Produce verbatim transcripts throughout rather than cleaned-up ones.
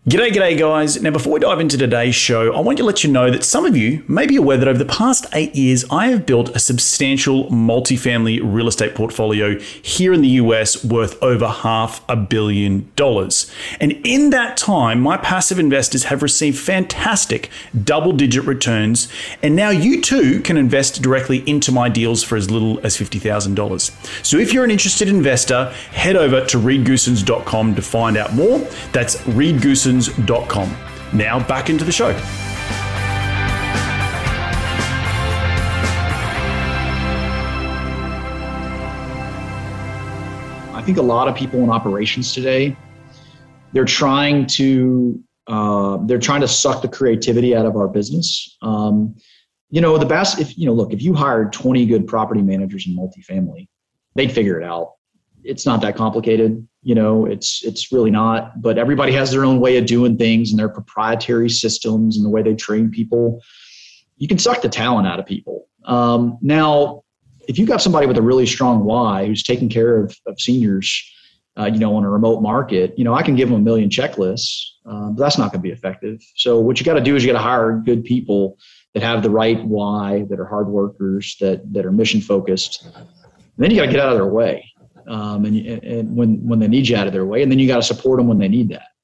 G'day, g'day guys. Now before we dive into today's show, I want to let you know that some of you may be aware that over the past eight years, I have built a substantial multifamily real estate portfolio here in the U S worth over half a billion dollars. And in that time, my passive investors have received fantastic double-digit returns. And now you too can invest directly into my deals for as little as fifty thousand dollars. So if you're an interested investor, head over to reed goosens dot com to find out more. That's reed goosens dot com. Now back into the show. I think a lot of people in operations today, they're trying to uh, they're trying to suck the creativity out of our business. Um, you know, the best, if you know, look, if you hired twenty good property managers in multifamily, they'd figure it out. It's not that complicated. You know, it's it's really not, but everybody has their own way of doing things and their proprietary systems and the way they train people. You can suck the talent out of people. Um, now, if you've got somebody with a really strong why who's taking care of, of seniors, uh, you know, on a remote market, you know, I can give them a million checklists, uh, but that's not going to be effective. So what you got to do is you got to hire good people that have the right why, that are hard workers, that that are mission focused. And then you got to get out of their way. Um, and, and when, when they need you out of their way, and then you got to support them when they need that.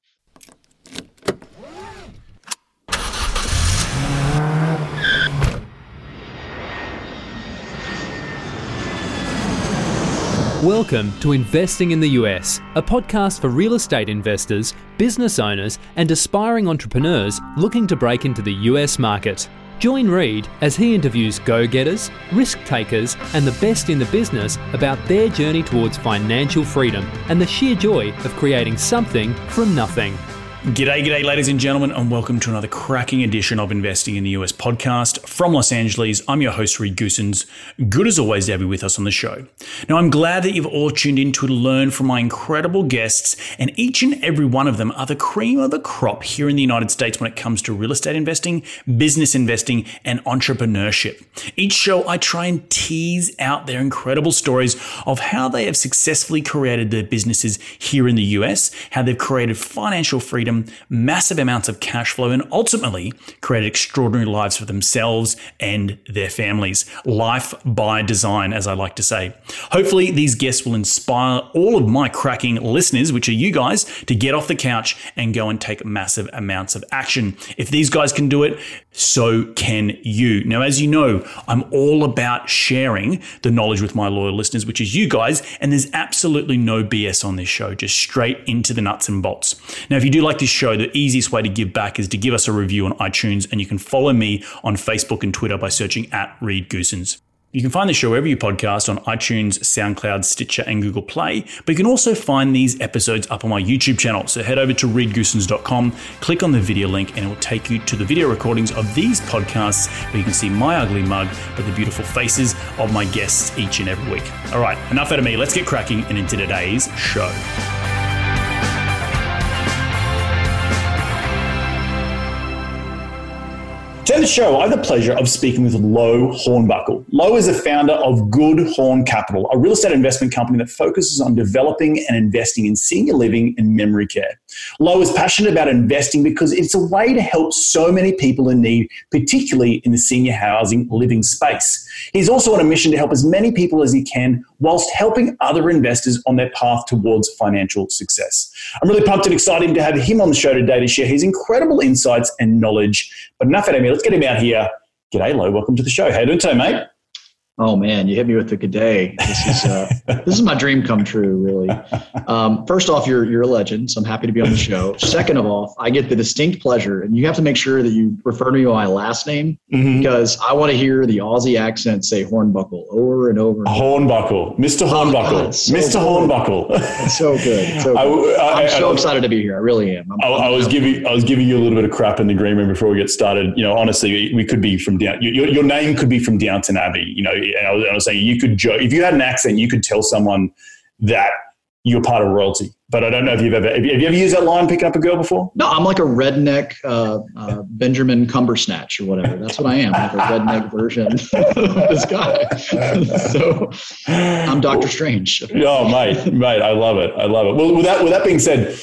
Welcome to Investing in the U S, a podcast for real estate investors, business owners, and aspiring entrepreneurs looking to break into the U S market. Join Reed as he interviews go-getters, risk-takers, and the best in the business about their journey towards financial freedom and the sheer joy of creating something from nothing. G'day, g'day, ladies and gentlemen, and welcome to another cracking edition of Investing in the U S podcast from Los Angeles. I'm your host, Reed Goosens. Good as always to have you with us on the show. Now, I'm glad that you've all tuned in to learn from my incredible guests, and each and every one of them are the cream of the crop here in the United States when it comes to real estate investing, business investing, and entrepreneurship. Each show, I try and tease out their incredible stories of how they have successfully created their businesses here in the U S, how they've created financial freedom, massive amounts of cash flow, and ultimately created extraordinary lives for themselves and their families. Life by design, as I like to say. Hopefully, these guests will inspire all of my cracking listeners, which are you guys, to get off the couch and go and take massive amounts of action. If these guys can do it, so can you. Now, as you know, I'm all about sharing the knowledge with my loyal listeners, which is you guys, and there's absolutely no B S on this show, just straight into the nuts and bolts. Now, if you do like this show, the easiest way to give back is to give us a review on iTunes, and you can follow me on Facebook and Twitter by searching at Reed Goosens. You can find the show wherever you podcast on iTunes, SoundCloud, Stitcher, and Google Play, but you can also find these episodes up on my YouTube channel. So head over to reed goosens dot com, click on the video link, and it will take you to the video recordings of these podcasts where you can see my ugly mug, but the beautiful faces of my guests each and every week. All right, enough out of me. Let's get cracking and into today's show. Today on the show, I have the pleasure of speaking with Lo Hornbuckle. Lo is the founder of Good Horn Capital, a real estate investment company that focuses on developing and investing in senior living and memory care. Lo is passionate about investing because it's a way to help so many people in need, particularly in the senior housing living space. He's also on a mission to help as many people as he can whilst helping other investors on their path towards financial success. I'm really pumped and excited to have him on the show today to share his incredible insights and knowledge. But enough out of me, let's get him out here. G'day, Lo. Welcome to the show. How are you doing today, mate? Oh man, you hit me with the good day. This is uh, this is my dream come true, really. Um, first off, you're you're a legend, so I'm happy to be on the show. Second of all, I get the distinct pleasure, and you have to make sure that you refer to me by my last name mm-hmm. because I want to hear the Aussie accent say Hornbuckle over and over. And Hornbuckle, Mister Hornbuckle, oh, so Mister Good. Hornbuckle. It's so good. It's so good. I, I, I'm so I, excited to be here. I really am. I'm, I, I'm, I was I'm, giving I was giving you a little bit of crap in the green room before we get started. You know, honestly, we could be from down. Your, your name could be from Downton Abbey. You know, and I was, I was saying you could joke if you had an accent, you could tell someone that you're part of royalty. But I don't know if you've ever have you, have you ever used that line picking up a girl before? No, I'm like a redneck uh, uh, Benjamin Cumbersnatch or whatever. That's what I am, like a redneck version of this guy. So I'm Doctor Strange. Oh, mate, mate, I love it. I love it. Well, with that with that being said,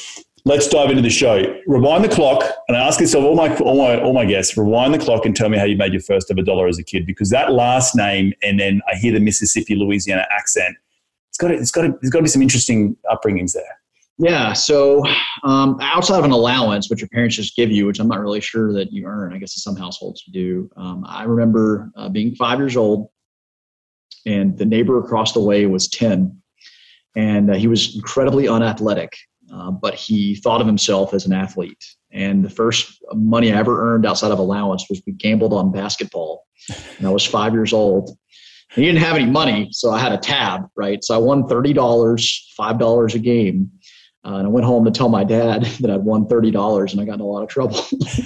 let's dive into the show. Rewind the clock, and I ask this of all my all my all my guests. Rewind the clock and tell me how you made your first ever dollar as a kid, because that last name, and then I hear the Mississippi, Louisiana accent. It's got to, it's got to, there's got to be some interesting upbringings there. Yeah. So um, outside of an allowance, which your parents just give you, which I'm not really sure that you earn, I guess in some households you do. Um, I remember uh, being five years old, and the neighbor across the way was ten, and uh, he was incredibly unathletic, uh, but he thought of himself as an athlete. And the first money I ever earned outside of allowance was we gambled on basketball, and I was five years old. He didn't have any money, so I had a tab, right? So I won thirty dollars, five dollars a game. Uh, and I went home to tell my dad that I'd won thirty dollars, and I got in a lot of trouble.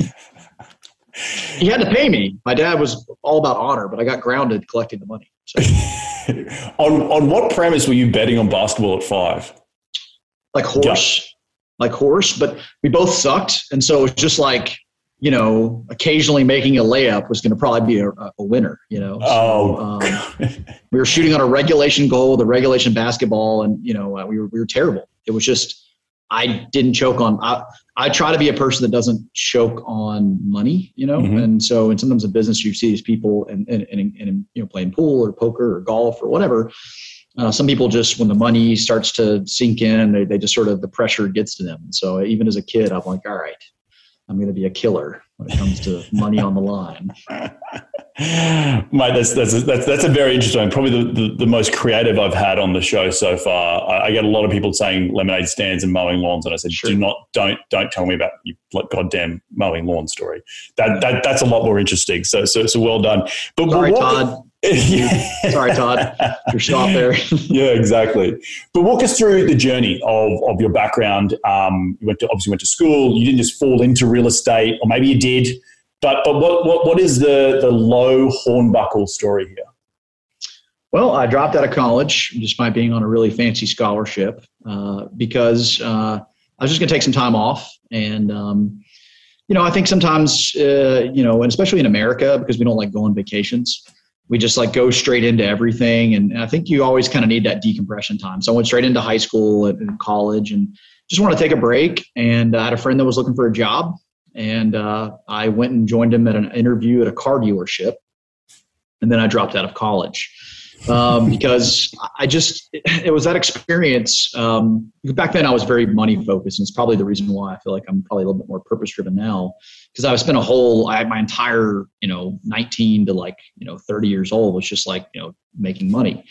He had to pay me. My dad was all about honor, but I got grounded collecting the money. So. on on what premise were you betting on basketball at five? Like horse, yeah. like horse, but we both sucked. And so it was just like, you know, occasionally making a layup was going to probably be a, a winner, you know. Oh, so, um, we were shooting on a regulation goal, the regulation basketball, and, you know, uh, we were we were terrible. It was just, I didn't choke on, I, I try to be a person that doesn't choke on money, you know. Mm-hmm. And so, and sometimes in business, you see these people and, and, and, and you know, playing pool or poker or golf or whatever. Uh, some people just, when the money starts to sink in, they, they just sort of, the pressure gets to them. And so even as a kid, I'm like, all right, I'm going to be a killer when it comes to money on the line. Mate, that's, that's, a, that's, that's a very interesting, probably the, the, the most creative I've had on the show so far. I, I get a lot of people saying lemonade stands and mowing lawns. And I said, sure. do not, don't, don't tell me about your like, goddamn mowing lawn story. That, that, that's a lot more interesting. So, so, so well done. But Sorry, what, Todd. Yeah. Sorry, Todd. You're stop there. Yeah, exactly. But walk us through the journey of, of your background. Um, you went to, obviously went to school. You didn't just fall into real estate, or maybe you did. But but what what, what is the, the Lowe Hornbuckle story here? Well, I dropped out of college despite being on a really fancy scholarship uh, because uh, I was just going to take some time off. And, um, you know, I think sometimes, uh, you know, and especially in America, because we don't like go on vacations, we just like go straight into everything. And I think you always kind of need that decompression time. So I went straight into high school and, and college and just wanted to take a break. And I had a friend that was looking for a job. And uh, I went and joined him at an interview at a car dealership. And then I dropped out of college um, because I just, it, it was that experience. Um, back then I was very money focused. And it's probably the reason why I feel like I'm probably a little bit more purpose driven now, because I spent a whole, I, my entire, you know, nineteen to like, you know, thirty years old was just like, you know, making money.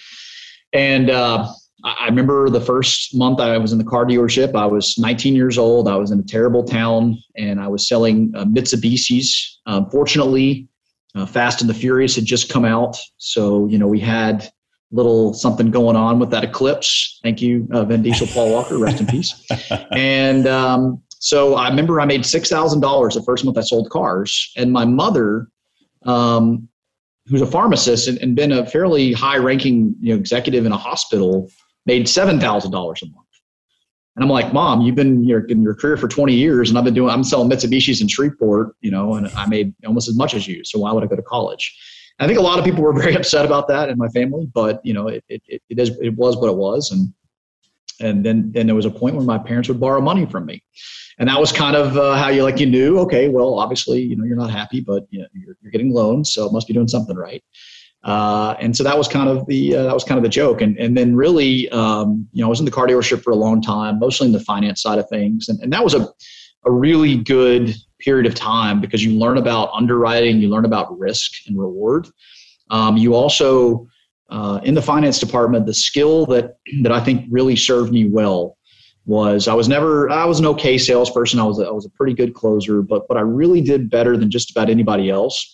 And uh, I remember the first month I was in the car dealership, I was nineteen years old. I was in a terrible town and I was selling uh, Mitsubishis. Um, fortunately, uh, Fast and the Furious had just come out. So, you know, we had a little something going on with that Eclipse. Thank you, uh, Vin Diesel, Paul Walker, rest in peace. And um, so I remember I made six thousand dollars the first month I sold cars. And my mother, um, who's a pharmacist and, and been a fairly high ranking, you know, executive in a hospital, made seven thousand dollars a month. And I'm like, Mom, you've been your, in your career for twenty years and I've been doing, I'm selling Mitsubishis in Shreveport, you know, and I made almost as much as you. So why would I go to college? And I think a lot of people were very upset about that in my family, but you know, it, it, it is, it was what it was. And, and then, then there was a point where my parents would borrow money from me. And that was kind of uh, how you like, you knew, okay, well, obviously, you know, you're not happy, but you know, you're, you're getting loans, so it must be doing something right. Uh, and so that was kind of the, uh, that was kind of the joke. And, and then really, um, you know, I was in the car dealership for a long time, mostly in the finance side of things. And, and that was a, a really good period of time because you learn about underwriting, you learn about risk and reward. Um, you also, uh, in the finance department, the skill that, that I think really served me well was I was never, I was an okay salesperson. I was a, I was a pretty good closer, but what I really did better than just about anybody else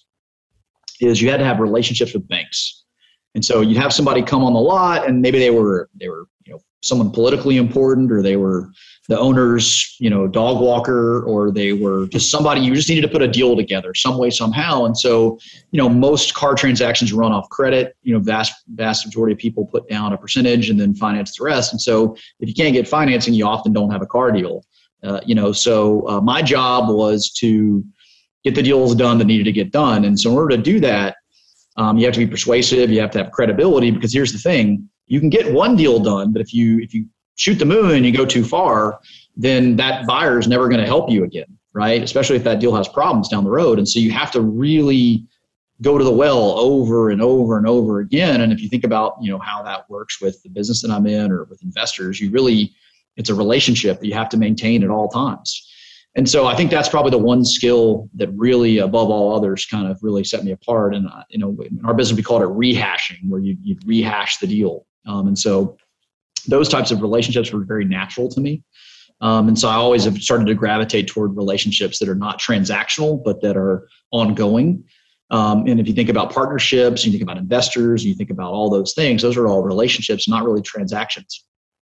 is you had to have relationships with banks. And so you'd have somebody come on the lot and maybe they were, they were, you know, someone politically important, or they were the owner's, you know, dog walker, or they were just somebody you just needed to put a deal together some way, somehow. And so, you know, most car transactions run off credit, you know, vast, vast majority of people put down a percentage and then finance the rest. And so if you can't get financing, you often don't have a car deal, uh, you know, so uh, my job was to get the deals done that needed to get done. And so in order to do that, um, you have to be persuasive, you have to have credibility, because here's the thing, you can get one deal done, but if you if you shoot the moon and you go too far, then that buyer is never going to help you again, right? Especially if that deal has problems down the road. And so you have to really go to the well over and over and over again. And if you think about, you know, how that works with the business that I'm in or with investors, you really, it's a relationship that you have to maintain at all times. And so I think that's probably the one skill that really, above all others, kind of really set me apart. And, you know, in our business, we call it rehashing, where you, you rehash the deal. Um, and so those types of relationships were very natural to me. Um, and so I always have started to gravitate toward relationships that are not transactional, but that are ongoing. Um, and if you think about partnerships, you think about investors, you think about all those things, those are all relationships, not really transactions.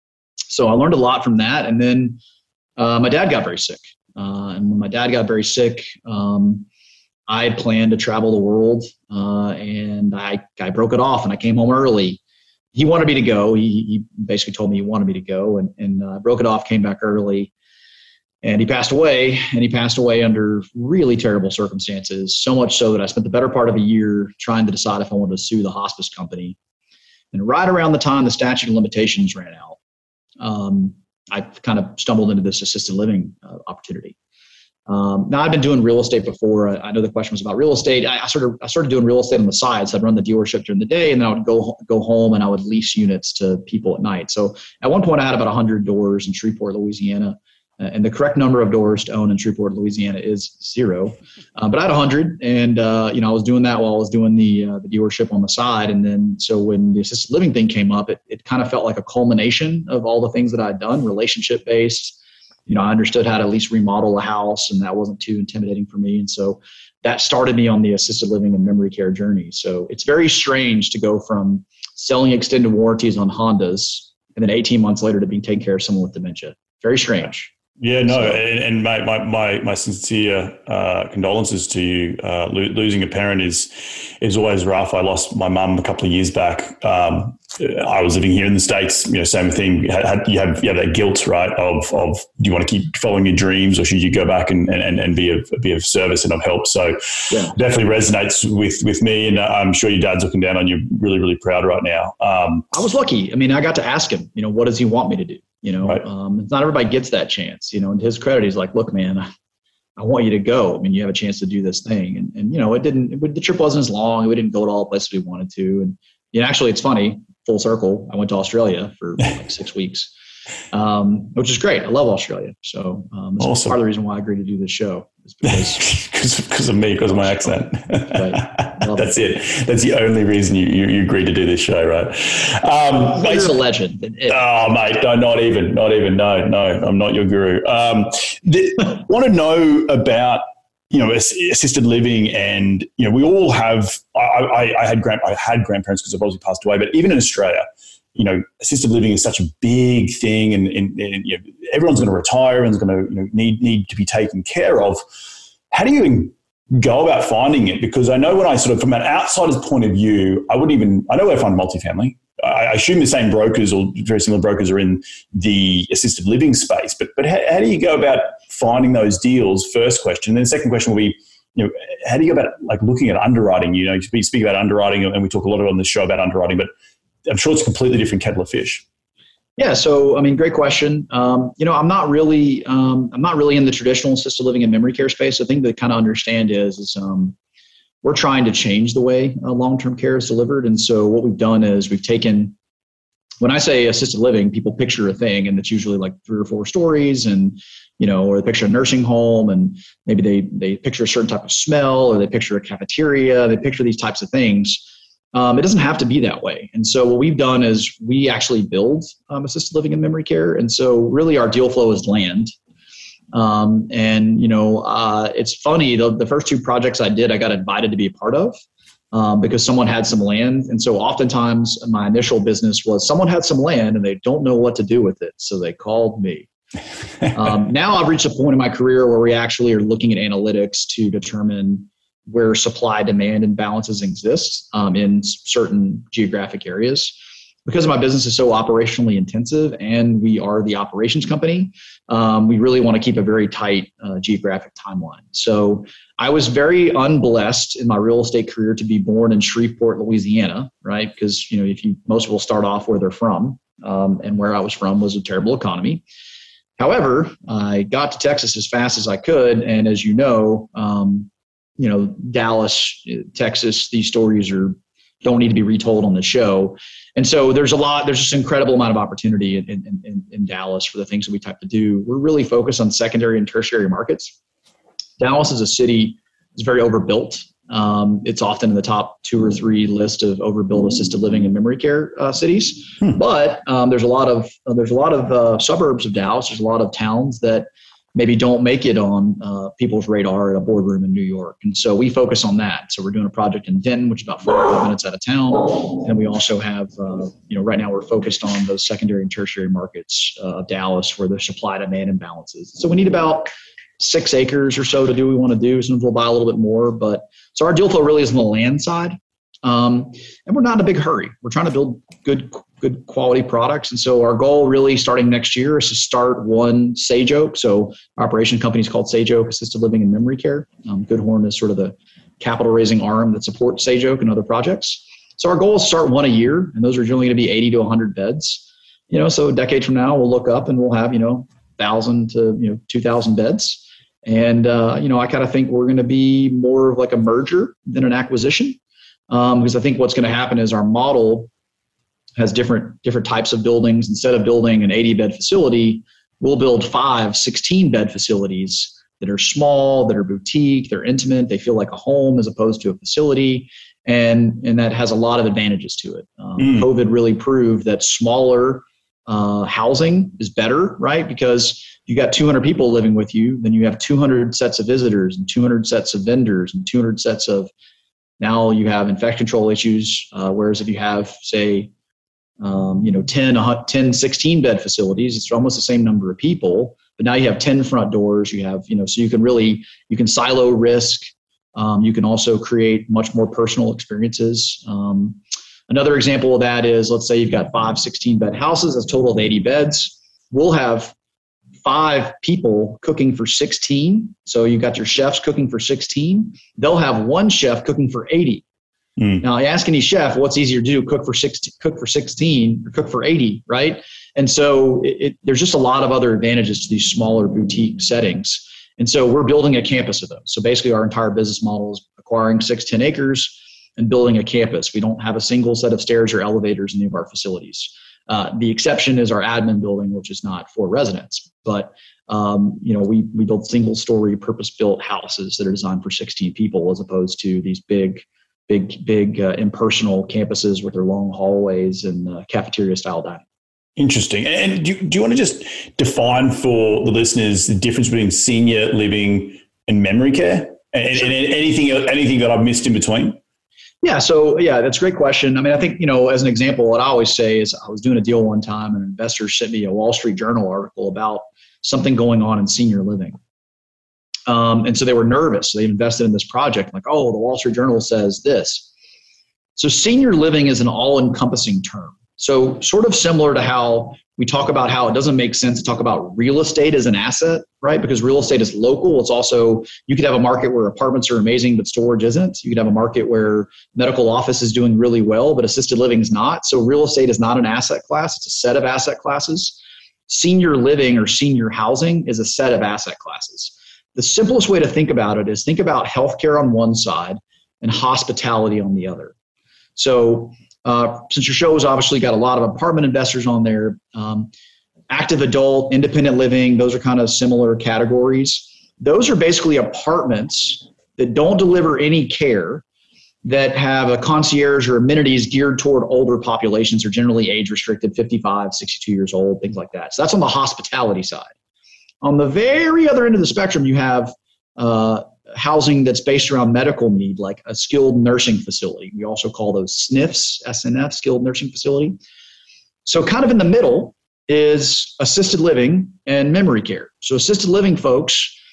So I learned a lot from that. And then uh, my dad got very sick. Uh, and when my dad got very sick, um, I had planned to travel the world, uh, and I, I broke it off and I came home early. He wanted me to go. He, he basically told me he wanted me to go, and, and uh, broke it off, came back early, and he passed away. And he passed away under really terrible circumstances, so much so that I spent the better part of a year trying to decide if I wanted to sue the hospice company. And right around the time the statute of limitations ran out, um, I kind of stumbled into this assisted living uh, opportunity. Um, now I've been doing real estate before. I, I know the question was about real estate. I, I started I started doing real estate on the side. So I'd run the dealership during the day, and then I would go go home and I would lease units to people at night. So at one point I had about one hundred doors in Shreveport, Louisiana. Uh, and the correct number of doors to own in Shreveport, Louisiana is zero. Uh, but I had one hundred, and uh, you know I was doing that while I was doing the uh, the dealership on the side. And then so when the assisted living thing came up, it it kind of felt like a culmination of all the things that I'd done, relationship based. You know, I understood how to at least remodel a house, and that wasn't too intimidating for me. And so that started me on the assisted living and memory care journey. So it's very strange to go from selling extended warranties on Hondas and then eighteen months later to being taking care of someone with dementia. Very strange. Yeah, no, so, and, and my, my, my, my sincere uh, condolences to you. Uh, lo- losing a parent is is always rough. I lost my mum a couple of years back. Um, I was living here in the States, you know, same thing. You have, you have, you have that guilt, right, of, of do you want to keep following your dreams, or should you go back and, and, and be, of, be of service and of help? So yeah. Definitely resonates with, with me, and I'm sure your dad's looking down on you really, really proud right now. Um, I was lucky. I mean, I got to ask him, you know, what does he want me to do? You know, right. um, it's not everybody gets that chance, you know, and to his credit, he's like, look, man, I, I want you to go. I mean, you have a chance to do this thing. And, and you know, it didn't, it, the trip wasn't as long. We didn't go to all the places we wanted to. And, you know, actually, it's funny, full circle. I went to Australia for like six weeks, um, which is great. I love Australia. So um, that's awesome. Part of the reason why I agreed to do this show. Because because of me, because of my accent. That's it. it. That's the only reason you, you, you agreed to do this show, right? Um, You're a legend. It, oh, mate, no, not even, not even. No, no, I'm not your guru. Um, the, want to know about, you know, assisted living, and you know, we all have. I, I, I had grand, I had grandparents because they've obviously passed away, but even in Australia, you know, assisted living is such a big thing, and, and, and you know, everyone's going to retire and is going to you know, need need to be taken care of. How do you even go about finding it? Because I know when I sort of, from an outsider's point of view, I wouldn't even, I know where to find multifamily. I assume the same brokers or very similar brokers are in the assisted living space, but but how, how do you go about finding those deals? First question. And then the second question will be, you know, how do you go about like looking at underwriting? You know, we speak about underwriting, and we talk a lot on this show about underwriting, but I'm sure it's a completely different kettle of fish. Yeah. So, I mean, great question. Um, you know, I'm not really, um, I'm not really in the traditional assisted living and memory care space. The thing to kind of understand is, is um, we're trying to change the way uh, long-term care is delivered. And so what we've done is we've taken, when I say assisted living, people picture a thing, and it's usually like three or four stories, and, you know, or they picture a nursing home, and maybe they, they picture a certain type of smell, or they picture a cafeteria, they picture these types of things. Um, it doesn't have to be that way. And so what we've done is we actually build um, assisted living and memory care. And so really our deal flow is land. Um, and, you know, uh, it's funny, the, the first two projects I did, I got invited to be a part of um, because someone had some land. And so oftentimes my initial business was someone had some land and they don't know what to do with it. So they called me. um, now I've reached a point in my career where we actually are looking at analytics to determine where supply demand imbalances exist um, in certain geographic areas. Because my business is so operationally intensive and we are the operations company, um, we really want to keep a very tight uh, geographic timeline. So I was very unblessed in my real estate career to be born in Shreveport, Louisiana, right? Because, you know, if you, most people start off where they're from, um, and where I was from was a terrible economy. However, I got to Texas as fast as I could. And as you know, um, you know, Dallas, Texas, these stories are don't need to be retold on the show. And so there's a lot, there's just an incredible amount of opportunity in, in, in, in Dallas for the things that we type to do. We're really focused on secondary and tertiary markets. Dallas is a city that's very overbuilt. Um, it's often in the top two or three list of overbuilt assisted living and memory care uh, cities. Hmm. But um, there's a lot of uh, there's a lot of uh, suburbs of Dallas. There's a lot of towns that maybe don't make it on uh, people's radar at a boardroom in New York. And so we focus on that. So we're doing a project in Denton, which is about forty-five minutes out of town. And we also have, uh, you know, right now we're focused on those secondary and tertiary markets uh, of Dallas where there's supply demand imbalances. So we need about six acres or so to do what we want to do. Sometimes we'll buy a little bit more. But so our deal flow really is on the land side. Um, and we're not in a big hurry. We're trying to build good, good quality products. And so our goal really starting next year is to start one Sage Oak. So our operation company is called Sage Oak Assisted Living and Memory Care. Um, Goodhorn is sort of the capital raising arm that supports Sage Oak and other projects. So our goal is to start one a year, and those are generally going to be eighty to one hundred beds. You know, so a decade from now, we'll look up and we'll have, you know, one thousand to, you know, two thousand beds. And, uh, you know, I kind of think we're going to be more of like a merger than an acquisition. Um, because I think what's going to happen is our model has different different types of buildings. Instead of building an eighty bed facility, we'll build five sixteen bed facilities that are small, that are boutique, they're intimate, they feel like a home as opposed to a facility. And, and that has a lot of advantages to it. Um, mm. COVID really proved that smaller uh, housing is better, right? Because you got two hundred people living with you, then you have two hundred sets of visitors and two hundred sets of vendors and two hundred sets of now you have infection control issues, uh, whereas if you have, say, um, you know, ten, ten, sixteen bed facilities, it's almost the same number of people, but now you have ten front doors. You have, you know, so you can really, you can silo risk. Um, you can also create much more personal experiences. Um, another example of that is, let's say you've got five sixteen bed houses, that's a total of eighty beds. We'll have five people cooking for sixteen. So you got your chefs cooking for sixteen. They'll have one chef cooking for eighty. Mm. Now, I ask any chef, what's easier to do, cook for sixteen, cook for sixteen or cook for eighty, right? And so it, it, there's just a lot of other advantages to these smaller boutique settings. And so we're building a campus of those. So basically our entire business model is acquiring six, ten acres and building a campus. We don't have a single set of stairs or elevators in any of our facilities. Uh, the exception is our admin building, which is not for residents. But um, you know, we we build single-story, purpose-built houses that are designed for sixteen people, as opposed to these big, big, big uh, impersonal campuses with their long hallways and uh, cafeteria-style dining. Interesting. And do you, do you want to just define for the listeners the difference between senior living and memory care, and, sure. and anything anything that I've missed in between? Yeah. So yeah, that's a great question. I mean, I think, you know, as an example, what I always say is I was doing a deal one time and an investor sent me a Wall Street Journal article about something going on in senior living. Um, and so they were nervous. They invested in this project like, oh, the Wall Street Journal says this. So senior living is an all-encompassing term. So sort of similar to how we talk about how it doesn't make sense to talk about real estate as an asset, right? Because real estate is local. It's also, you could have a market where apartments are amazing, but storage isn't. You could have a market where medical office is doing really well, but assisted living is not. So real estate is not an asset class. It's a set of asset classes. Senior living or senior housing is a set of asset classes. The simplest way to think about it is think about healthcare on one side and hospitality on the other. So Uh, since your show has obviously got a lot of apartment investors on there, um, active adult, independent living, those are kind of similar categories. Those are basically apartments that don't deliver any care, that have a concierge or amenities geared toward older populations, or generally age restricted, fifty-five, sixty-two years old, things like that. So that's on the hospitality side. On the very other end of the spectrum, you have uh, housing that's based around medical need, like a skilled nursing facility. We also call those S N Fs, S N F, skilled nursing facility. So kind of in the middle is assisted living and memory care. So assisted living folks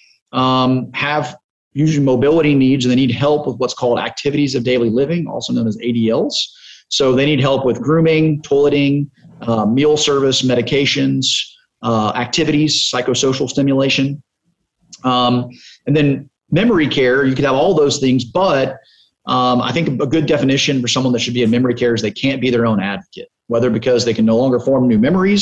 um, have usually mobility needs, and they need help with what's called activities of daily living, also known as A D Ls. So they need help with grooming, toileting, uh, meal service, medications, uh, activities, psychosocial stimulation. Um, and then memory care, you could have all those things, but um, I think a good definition for someone that should be in memory care is they can't be their own advocate, whether because they can no longer form new memories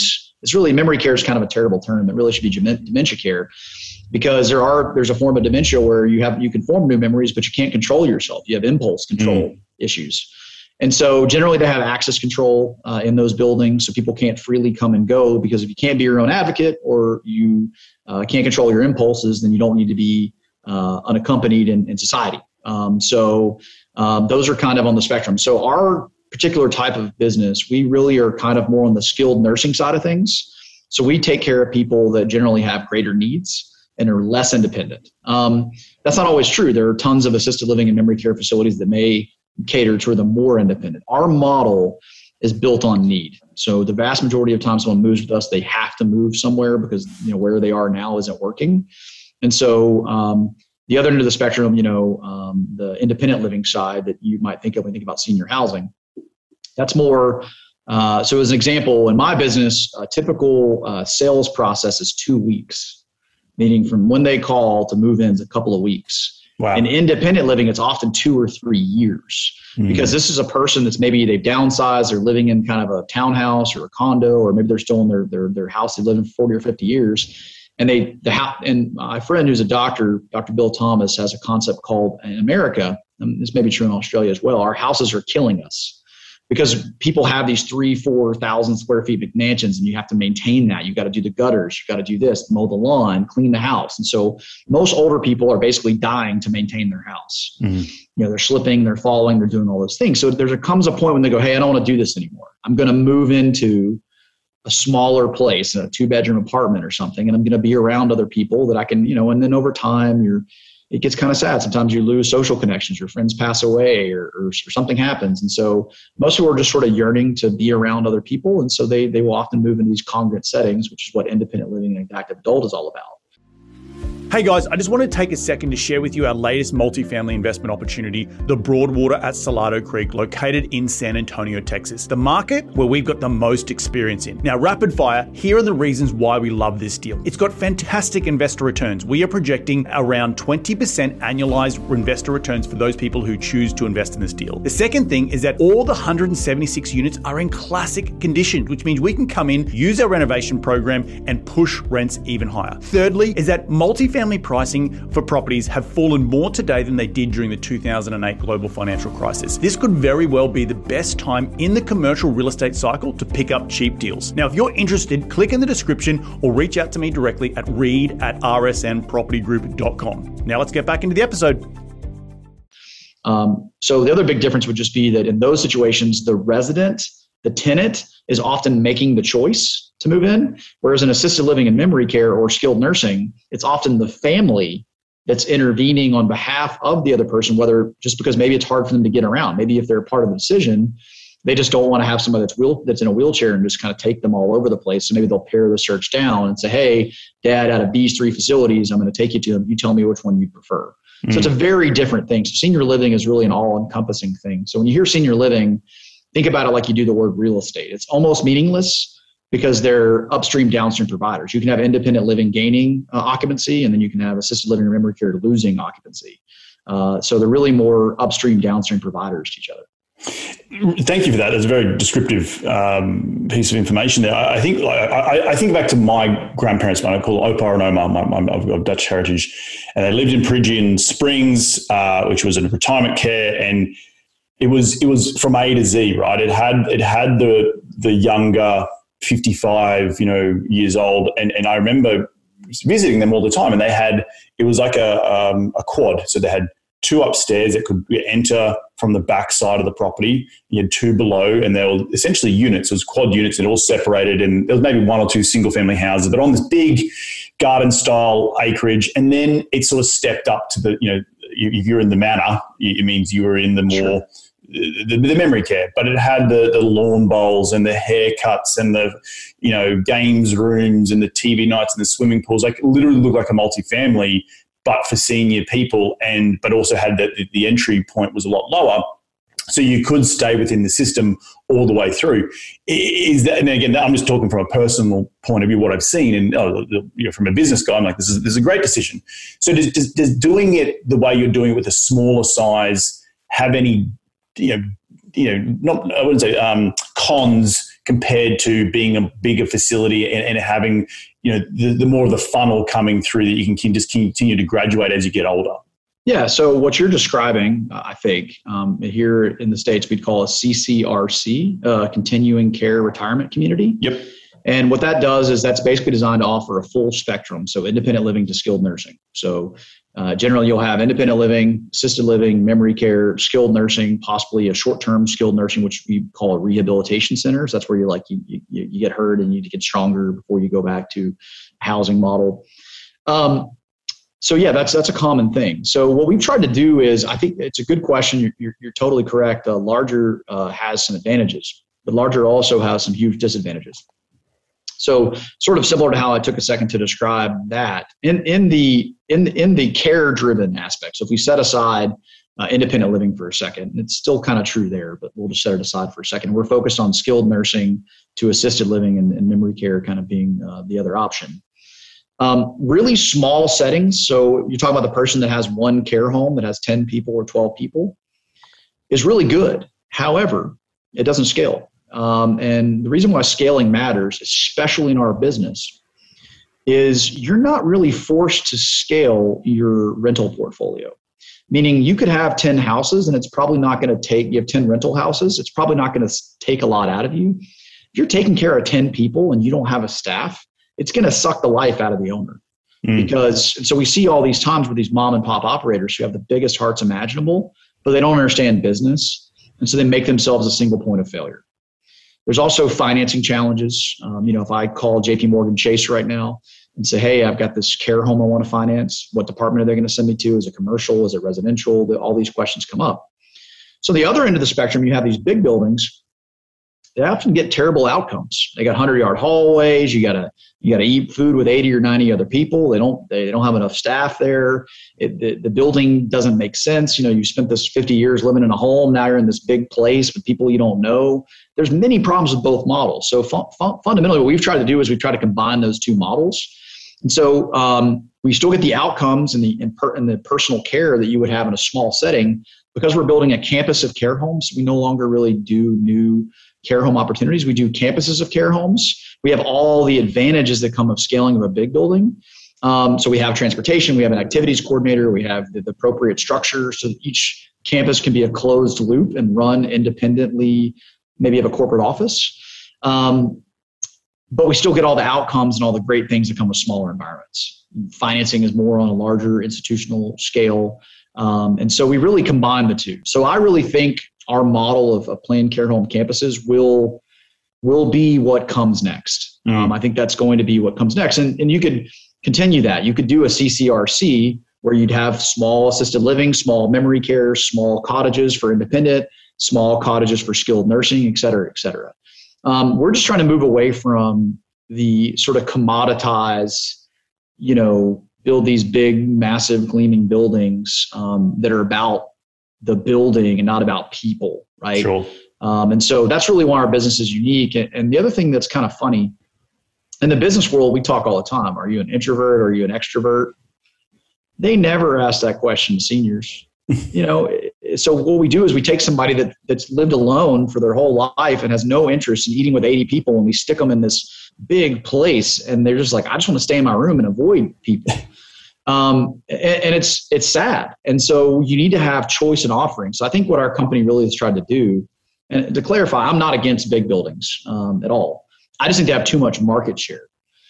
it's really, memory care is kind of a terrible term. It really should be dementia care, because there are there's a form of dementia where you have you can form new memories, but you can't control yourself. You have impulse control mm. issues. And so generally they have access control uh, in those buildings, so people can't freely come and go, because if you can't be your own advocate or you uh, can't control your impulses, then you don't need to be uh, unaccompanied in, in society. Um, so um, those are kind of on the spectrum. So our particular type of business, we really are kind of more on the skilled nursing side of things. So we take care of people that generally have greater needs and are less independent. Um, that's not always true. There are tons of assisted living and memory care facilities that may cater to the more independent. Our model is built on need. So the vast majority of time someone moves with us, they have to move somewhere because, you know, where they are now isn't working. And so um, the other end of the spectrum, you know, um, the independent living side that you might think of when you think about senior housing, that's more, uh, so as an example, in my business, a typical uh, sales process is two weeks, meaning from when they call to move in is a couple of weeks. Wow. In independent living, it's often two or three years mm. because this is a person that's maybe they've downsized, they're living in kind of a townhouse or a condo, or maybe they're still in their their their house they live in for forty or fifty years. And they the house, and my friend who's a doctor, Doctor Bill Thomas, has a concept called, in America, and this may be true in Australia as well, our houses are killing us. Because people have these three, four thousand square feet McMansions, and you have to maintain that. You got to do the gutters, you got to do this, mow the lawn, clean the house. And so most older people are basically dying to maintain their house. Mm-hmm. You know, they're slipping, they're falling, they're doing all those things. So there comes a point when they go, hey, I don't want to do this anymore. I'm going to move into a smaller place, a two bedroom apartment or something, and I'm going to be around other people that I can, you know, and then over time you're, it gets kind of sad. Sometimes you lose social connections, your friends pass away or, or, or something happens. And so most people are just sort of yearning to be around other people. And so they, they will often move into these congruent settings, which is what independent living and active adult is all about. Hey guys, I just want to take a second to share with you our latest multifamily investment opportunity, the Broadwater at Salado Creek, located in San Antonio, Texas, the market where we've got the most experience in. Now, rapid fire, here are the reasons why we love this deal. It's got fantastic investor returns. We are projecting around twenty percent annualized investor returns for those people who choose to invest in this deal. The second thing is that all the one hundred seventy-six units are in classic condition, which means we can come in, use our renovation program, and push rents even higher. Thirdly is that multifamily pricing for properties have fallen more today than they did during the two thousand eight global financial crisis. This could very well be the best time in the commercial real estate cycle to pick up cheap deals. Now, if you're interested, click in the description or reach out to me directly at reed at r s n property group dot com. Now let's get back into the episode. Um, so the other big difference would just be that in those situations, the resident, the tenant, is often making the choice to move in, whereas in assisted living and memory care or skilled nursing, it's often the family that's intervening on behalf of the other person, whether just because maybe it's hard for them to get around. Maybe if they're part of the decision, they just don't want to have somebody that's wheel, that's in a wheelchair and just kind of take them all over the place. So maybe they'll pare the search down and say, hey, Dad, out of these three facilities, I'm going to take you to them. You tell me which one you prefer. Mm-hmm. So it's a very different thing. So senior living is really an all-encompassing thing. So when you hear senior living, think about it like you do the word real estate. It's almost meaningless because they're upstream, downstream providers. You can have independent living gaining uh, occupancy, and then you can have assisted living or memory care losing occupancy. Uh, so they're really more upstream, downstream providers to each other. Thank you for that. That's a very descriptive um, piece of information there. I, I think I, I think back to my grandparents, when I call Opa and Oma, my, my, I've got Dutch heritage, and they lived in Peregian Springs, uh, which was a retirement care, and it was it was from A to Z, right? It had it had the the younger fifty-five, you know, years old, and and I remember visiting them all the time, and they had it was like a um, a quad, so they had two upstairs that could enter from the back side of the property. You had two below, and they were essentially units. It was quad units that all separated, and there was maybe one or two single family houses, but on this big garden style acreage. And then it sort of stepped up to the, you know, if you're in the manor, it means you were in the more, sure. the, the memory care, but it had the, the lawn bowls and the haircuts and the, you know, games rooms and the T V nights and the swimming pools. Like, it literally looked like a multifamily, but for senior people, and but also had that the entry point was a lot lower, so you could stay within the system all the way through. Is that, and again, I'm just talking from a personal point of view, what I've seen, and oh, you know, from a business guy, I'm like, this is this is a great decision. So does, does does doing it the way you're doing it with a smaller size have any, you know, you know, not I wouldn't say um, cons compared to being a bigger facility and, and having, you know, the, the more of the funnel coming through that you can, can just continue to graduate as you get older? Yeah. So what you're describing, uh, I think, um, here in the States, we'd call a C C R C, uh, Continuing Care Retirement Community. Yep. And what that does is that's basically designed to offer a full spectrum. So independent living to skilled nursing. So uh, generally you'll have independent living, assisted living, memory care, skilled nursing, possibly a short-term skilled nursing, which we call rehabilitation centers. That's where you're like, you, you, you get hurt and you need to get stronger before you go back to housing model. Um, So yeah, that's that's a common thing. So what we've tried to do is, I think it's a good question. You're you're, you're totally correct. Uh, larger uh, has some advantages, but larger also has some huge disadvantages. So sort of similar to how I took a second to describe that in in the in in the care driven aspect. So if we set aside uh, independent living for a second, and it's still kind of true there, but we'll just set it aside for a second. We're focused on skilled nursing to assisted living and, and memory care kind of being uh, the other option. Um, really small settings. So you're talking about the person that has one care home that has ten people or twelve people is really good. However, it doesn't scale. Um, and the reason why scaling matters, especially in our business, is you're not really forced to scale your rental portfolio. Meaning you could have ten houses and it's probably not going to take, you have ten rental houses, it's probably not going to take a lot out of you. If you're taking care of ten people and you don't have a staff, it's going to suck the life out of the owner. Mm. Because, and so we see all these times with these mom and pop operators who have the biggest hearts imaginable, but they don't understand business. And so they make themselves a single point of failure. There's also financing challenges. Um, you know, if I call J P Morgan Chase right now and say, hey, I've got this care home I want to finance, what department are they going to send me to? Is it commercial? Is it residential? The, all these questions come up. So the other end of the spectrum, you have these big buildings. They often get terrible outcomes. They got hundred-yard hallways. You gotta you gotta eat food with eighty or ninety other people. They don't they don't have enough staff there. It, the, the building doesn't make sense. You know, you spent this fifty years living in a home. Now you're in this big place with people you don't know. There's many problems with both models. So fu- fu- fundamentally, what we've tried to do is we try to combine those two models. And so um, we still get the outcomes and the in per, and the personal care that you would have in a small setting. Because we're building a campus of care homes, we no longer really do new care home opportunities. We do campuses of care homes. We have all the advantages that come of scaling of a big building. Um, so we have transportation, we have an activities coordinator, we have the, the appropriate structure. So each campus can be a closed loop and run independently, maybe have a corporate office. Um, but we still get all the outcomes and all the great things that come with smaller environments. Financing is more on a larger institutional scale. Um, and so we really combine the two. So I really think our model of, of planned care home campuses will will be what comes next. Mm. Um, I think that's going to be what comes next. And, and you could continue that. You could do a C C R C where you'd have small assisted living, small memory care, small cottages for independent, small cottages for skilled nursing, et cetera, et cetera. Um, we're just trying to move away from the sort of commoditized, you know, build these big, massive, gleaming buildings um, that are about the building and not about people, right? Sure. Um, and so that's really why our business is unique. And, and the other thing that's kind of funny, in the business world, we talk all the time. Are you an introvert? Are you an extrovert? They never ask that question to seniors. You know, so what we do is we take somebody that that's lived alone for their whole life and has no interest in eating with eighty people, and we stick them in this big place, and they're just like, I just want to stay in my room and avoid people. Um, and, and it's it's sad. And so you need to have choice and offering. So I think what our company really has tried to do, and to clarify, I'm not against big buildings um, at all. I just think they have too much market share.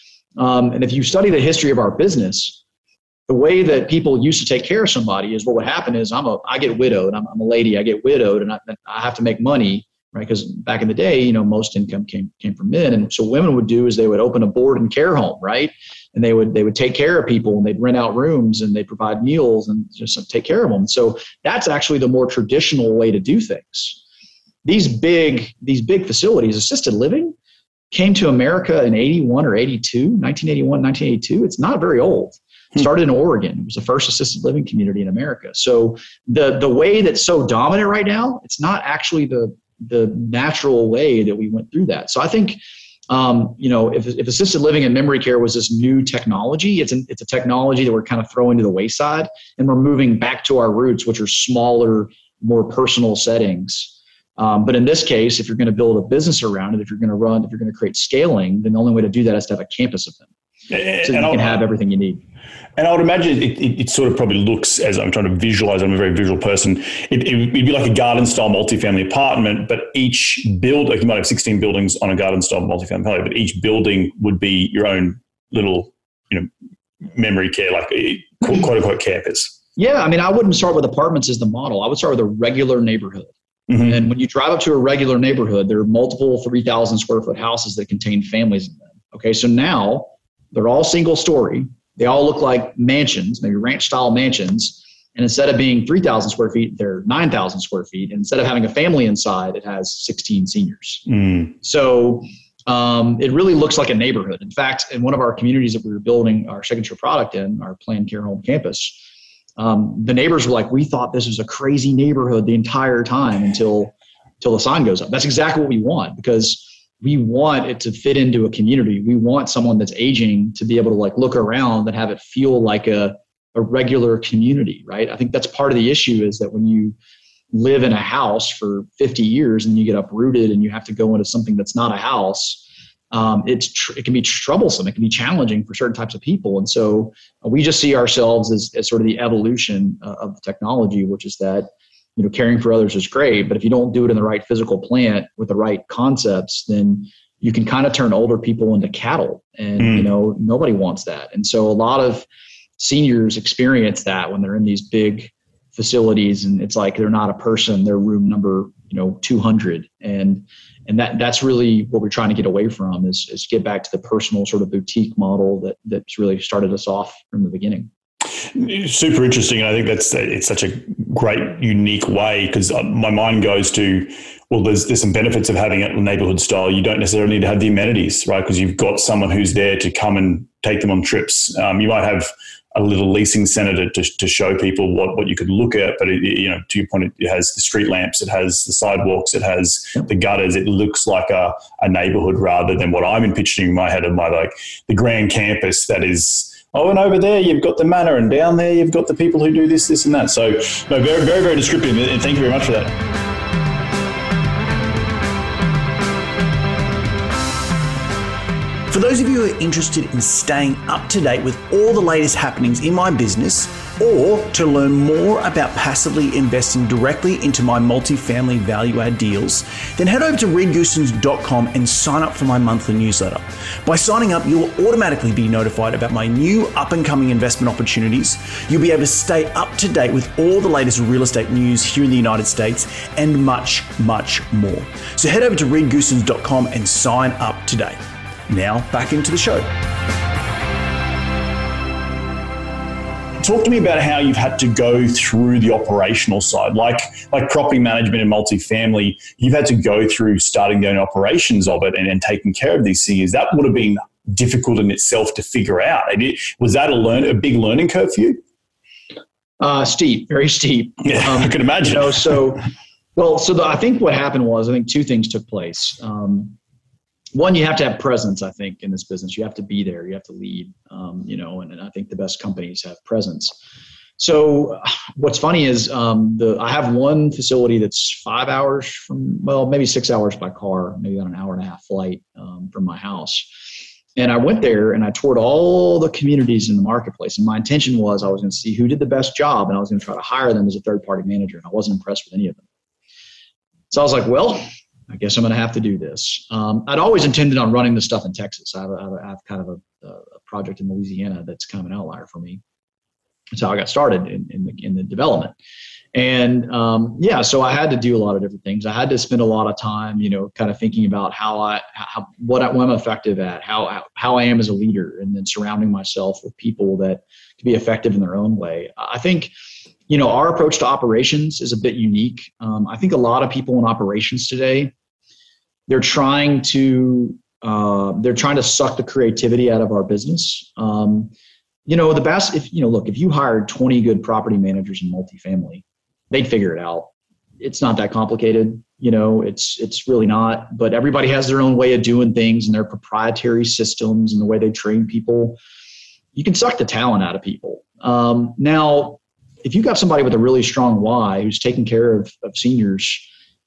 Um, and if you study the history of our business, the way that people used to take care of somebody is what would happen is I'm a, I get widowed. I'm, I'm a lady. I get widowed, and I, I have to make money, right? Because back in the day, you know, most income came came from men, and so women would do is they would open a board and care home, right? And they would they would take care of people, and they'd rent out rooms, and they'd provide meals, and just take care of them. So that's actually the more traditional way to do things. These big these big facilities, assisted living, came to America in eighty-one or eighty-two, nineteen eighty-one, nineteen eighty-two. It's not very old. It started in Oregon. It was the first assisted living community in America. So the the way that's so dominant right now, it's not actually the the natural way that we went through that. So I think, um, you know, if, if assisted living and memory care was this new technology, it's an, it's a technology that we're kind of throwing to the wayside, and we're moving back to our roots, which are smaller, more personal settings. Um, but in this case, if you're going to build a business around it, if you're going to run, if you're going to create scaling, then the only way to do that is to have a campus of them. So and you can have everything you need. And I would imagine it, it, it sort of probably looks, as I'm trying to visualize, I'm a very visual person, it, it would be like a garden-style multifamily apartment, but each build, like you might have sixteen buildings on a garden-style multifamily apartment, but each building would be your own little, you know, memory care, like quote-unquote campus. Yeah, I mean, I wouldn't start with apartments as the model. I would start with a regular neighborhood. Mm-hmm. And when you drive up to a regular neighborhood, there are multiple three thousand square foot houses that contain families in them. Okay, so now they're all single story. They all look like mansions, maybe ranch style mansions. And instead of being three thousand square feet, they're nine thousand square feet. And instead of having a family inside, it has sixteen seniors. Mm. So um, it really looks like a neighborhood. In fact, in one of our communities that we were building our signature product in, our planned care home campus, Um, the neighbors were like, we thought this was a crazy neighborhood the entire time until, until the sign goes up. That's exactly what we want, because we want it to fit into a community. We want someone that's aging to be able to like look around and have it feel like a, a regular community, right? I think that's part of the issue, is that when you live in a house for fifty years and you get uprooted and you have to go into something that's not a house, Um, it's tr- it can be troublesome. It can be challenging for certain types of people. And so uh, we just see ourselves as, as sort of the evolution uh, of the technology, which is that, you know, caring for others is great, but if you don't do it in the right physical plant with the right concepts, then you can kind of turn older people into cattle. And, mm. you know, nobody wants that. And so a lot of seniors experience that when they're in these big facilities, and it's like they're not a person, they're room number, you know, two hundred. And And that that's really what we're trying to get away from, is, is get back to the personal sort of boutique model that that's really started us off from the beginning. Super interesting. And I think that's, it's such a great, unique way, because my mind goes to, well, there's, there's some benefits of having it neighborhood style. You don't necessarily need to have the amenities, right? Because you've got someone who's there to come and take them on trips. Um, you might have a little leasing center to, to, to show people what, what you could look at. But, it, you know, to your point, it, it has the street lamps, it has the sidewalks, it has yep. the gutters. It looks like a, a neighborhood rather than what I'm envisioning in my head of my, like the grand campus that is, oh, and over there you've got the manor, and down there you've got the people who do this, this and that. So no, very, very, very descriptive. And thank you very much for that. For those of you who are interested in staying up to date with all the latest happenings in my business, or to learn more about passively investing directly into my multifamily value add deals, then head over to reed goosens dot com and sign up for my monthly newsletter. By signing up, you'll automatically be notified about my new up and coming investment opportunities. You'll be able to stay up to date with all the latest real estate news here in the United States, and much, much more. So head over to reed goosens dot com and sign up today. Now back into the show. Talk to me about how you've had to go through the operational side, like like property management and multifamily. You've had to go through starting the own operations of it and, and taking care of these things. That would have been difficult in itself to figure out. Was that a learn a big learning curve for you? Uh, steep, very steep. Yeah, um, I can imagine. You know, so, well, so the, I think what happened was, I think two things took place. Um, One, you have to have presence, I think, in this business. You have to be there. You have to lead, um, you know, and, and I think the best companies have presence. So what's funny is um, the I have one facility that's five hours from, well, maybe six hours by car, maybe on an hour and a half flight um, from my house. And I went there and I toured all the communities in the marketplace. And my intention was I was going to see who did the best job, and I was going to try to hire them as a third-party manager. And I wasn't impressed with any of them. So I was like, well, I guess I'm going to have to do this. Um, I'd always intended on running this stuff in Texas. I have, a, I have kind of a, a project in Louisiana that's kind of an outlier for me. That's how I got started in, in, the, in the development. And um, yeah, so I had to do a lot of different things. I had to spend a lot of time, you know, kind of thinking about how I, how, what, I, what I'm effective at, how, how I am as a leader, and then surrounding myself with people that can be effective in their own way. I think, you know, our approach to operations is a bit unique. Um, I think a lot of people in operations today, they're trying to uh, they're trying to suck the creativity out of our business. Um, you know, the best, if you know, look, if you hired twenty good property managers in multifamily, they'd figure it out. It's not that complicated. You know, it's it's really not. But everybody has their own way of doing things and their proprietary systems and the way they train people. You can suck the talent out of people. Um, now, if you've got somebody with a really strong why who's taking care of, of seniors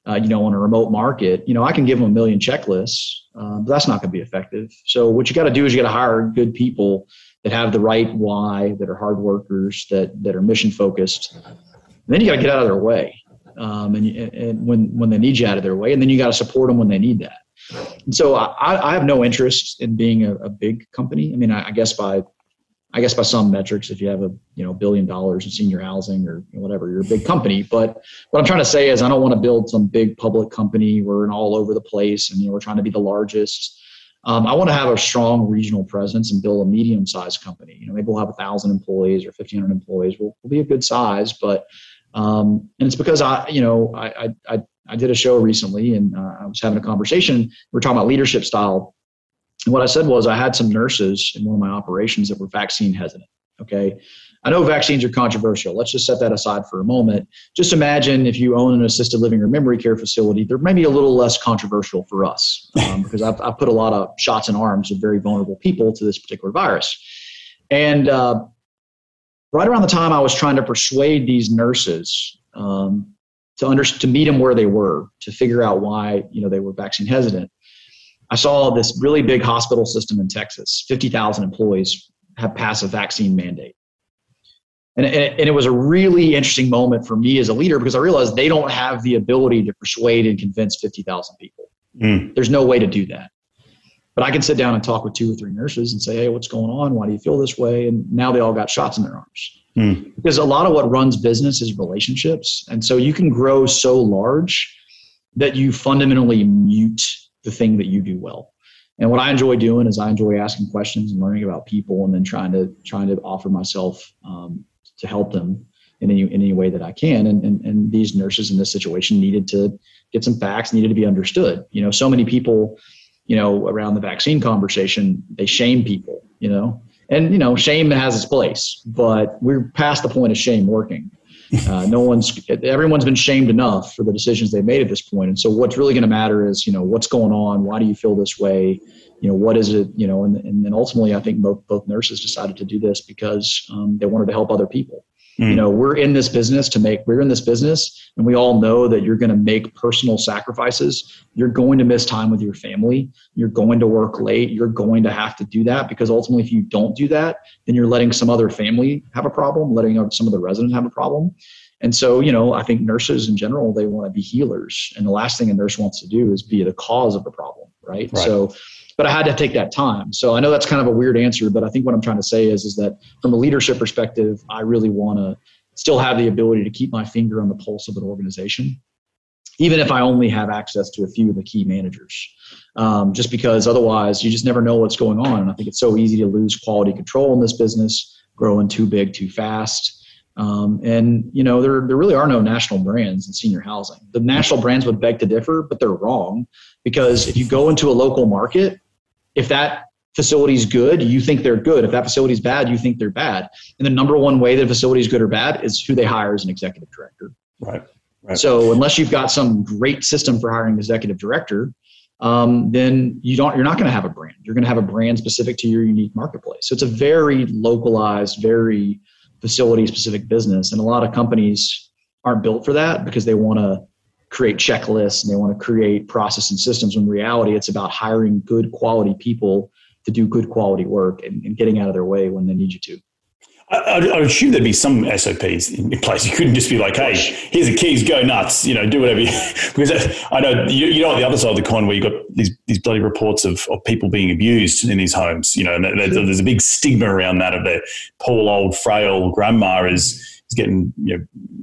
uh, you know, on a remote market, you know, I can give them a million checklists, uh, but that's not going to be effective. So what you got to do is you got to hire good people that have the right why, that are hard workers, that that are mission focused. And then you got to get out of their way, um, and, and when when they need you out of their way, and then you got to support them when they need that. And so I, I have no interest in being a, a big company. I mean, I, I guess by I guess by some metrics, if you have a you know billion dollars in senior housing or whatever, you're a big company. But what I'm trying to say is I don't want to build some big public company. We're in all over the place, and you know we're trying to be the largest. Um, I want to have a strong regional presence and build a medium-sized company. You know, maybe we'll have a thousand employees or fifteen hundred employees. We'll, we'll be a good size, but um, and it's because I, you know, I I I did a show recently, and uh, I was having a conversation. We were talking about leadership style, and what I said was I had some nurses in one of my operations that were vaccine hesitant. Okay. I know vaccines are controversial. Let's just set that aside for a moment. Just imagine if you own an assisted living or memory care facility, they're maybe a little less controversial for us um, because I've, I've put a lot of shots in arms of very vulnerable people to this particular virus. And uh, right around the time I was trying to persuade these nurses um, to under, to meet them where they were, to figure out why you know they were vaccine hesitant, I saw this really big hospital system in Texas, fifty thousand employees have passed a vaccine mandate. And it, and it was a really interesting moment for me as a leader because I realized they don't have the ability to persuade and convince fifty thousand people. Mm. There's no way to do that. But I can sit down and talk with two or three nurses and say, hey, what's going on? Why do you feel this way? And now they all got shots in their arms. Mm. Because a lot of what runs business is relationships. And so you can grow so large that you fundamentally mute the thing that you do well. And what I enjoy doing is I enjoy asking questions and learning about people and then trying to trying to offer myself um, to help them in any, in any way that I can. And, and, and these nurses in this situation needed to get some facts, needed to be understood. You know, so many people, you know, around the vaccine conversation, they shame people, you know, and, you know, shame has its place, but we're past the point of shame working. Uh, no one's, everyone's been shamed enough for the decisions they've made at this point. And so what's really going to matter is, you know, what's going on? Why do you feel this way? You know, what is it, you know, and, and then ultimately I think both, both nurses decided to do this because um, they wanted to help other people. Mm. You know, we're in this business to make, we're in this business and we all know that you're going to make personal sacrifices. You're going to miss time with your family. You're going to work late. You're going to have to do that because ultimately if you don't do that, then you're letting some other family have a problem, letting some of the residents have a problem. And so, you know, I think nurses in general, they want to be healers. And the last thing a nurse wants to do is be the cause of the problem, right? right. So, but I had to take that time. So I know that's kind of a weird answer, but I think what I'm trying to say is, is that from a leadership perspective, I really want to still have the ability to keep my finger on the pulse of an organization, even if I only have access to a few of the key managers, um, just because otherwise you just never know what's going on. And I think it's so easy to lose quality control in this business, growing too big, too fast. Um, and, you know, there, there really are no national brands in senior housing. The national brands would beg to differ, but they're wrong because if you go into a local market, if that facility is good, you think they're good. If that facility is bad, you think they're bad. And the number one way that a facility is good or bad is who they hire as an executive director. Right. right. So unless you've got some great system for hiring an executive director, um, then you don't, you're not going to have a brand. You're going to have a brand specific to your unique marketplace. So it's a very localized, very facility specific business. And a lot of companies aren't built for that because they want to create checklists and they want to create process and systems. When in reality, it's about hiring good quality people to do good quality work and, and getting out of their way when they need you to. I, I assume there'd be some S O Ps in place. You couldn't just be like, hey, here's the keys, go nuts, you know, do whatever you, because I know, you, you know, on the other side of the coin where you've got these, these bloody reports of, of people being abused in these homes, you know, and there's, there's a big stigma around that of the poor old frail grandma is, is getting, you know,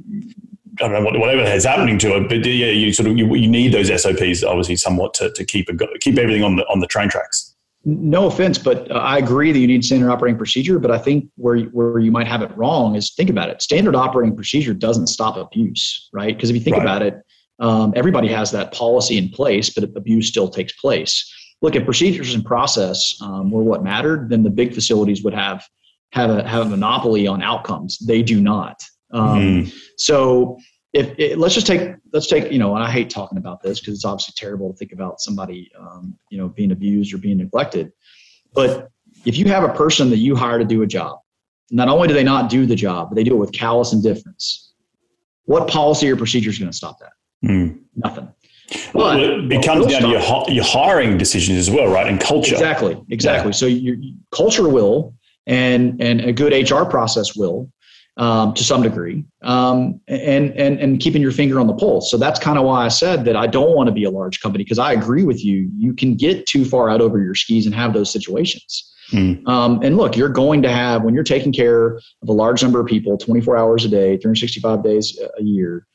I don't know what, whatever is happening to it, but yeah, you sort of, you, you need those S O Ps obviously somewhat to, to keep, a, keep everything on the, on the train tracks. No offense, but uh, I agree that you need standard operating procedure. But I think where where you might have it wrong is think about it. Standard operating procedure doesn't stop abuse, right? Because if you think right. about it, um, everybody has that policy in place, but abuse still takes place. Look, if procedures and process um, were what mattered, then the big facilities would have have a have a monopoly on outcomes. They do not. Um, mm. So if it, let's just take let's take you know, and I hate talking about this because it's obviously terrible to think about somebody um, you know being abused or being neglected. But if you have a person that you hire to do a job, not only do they not do the job, but they do it with callous indifference, what policy or procedure is going to stop that? Mm. Nothing. But well, it, it comes down to your, your hiring decisions as well, right? And culture. Exactly. Exactly. Yeah. So your culture will, and, and a good H R process will, um, to some degree, um, and, and, and keeping your finger on the pulse. So that's kind of why I said that I don't want to be a large company, because I agree with you. You can get too far out over your skis and have those situations. Mm. Um, and look, you're going to have, when you're taking care of a large number of people, twenty-four hours a day, three hundred sixty-five days a year,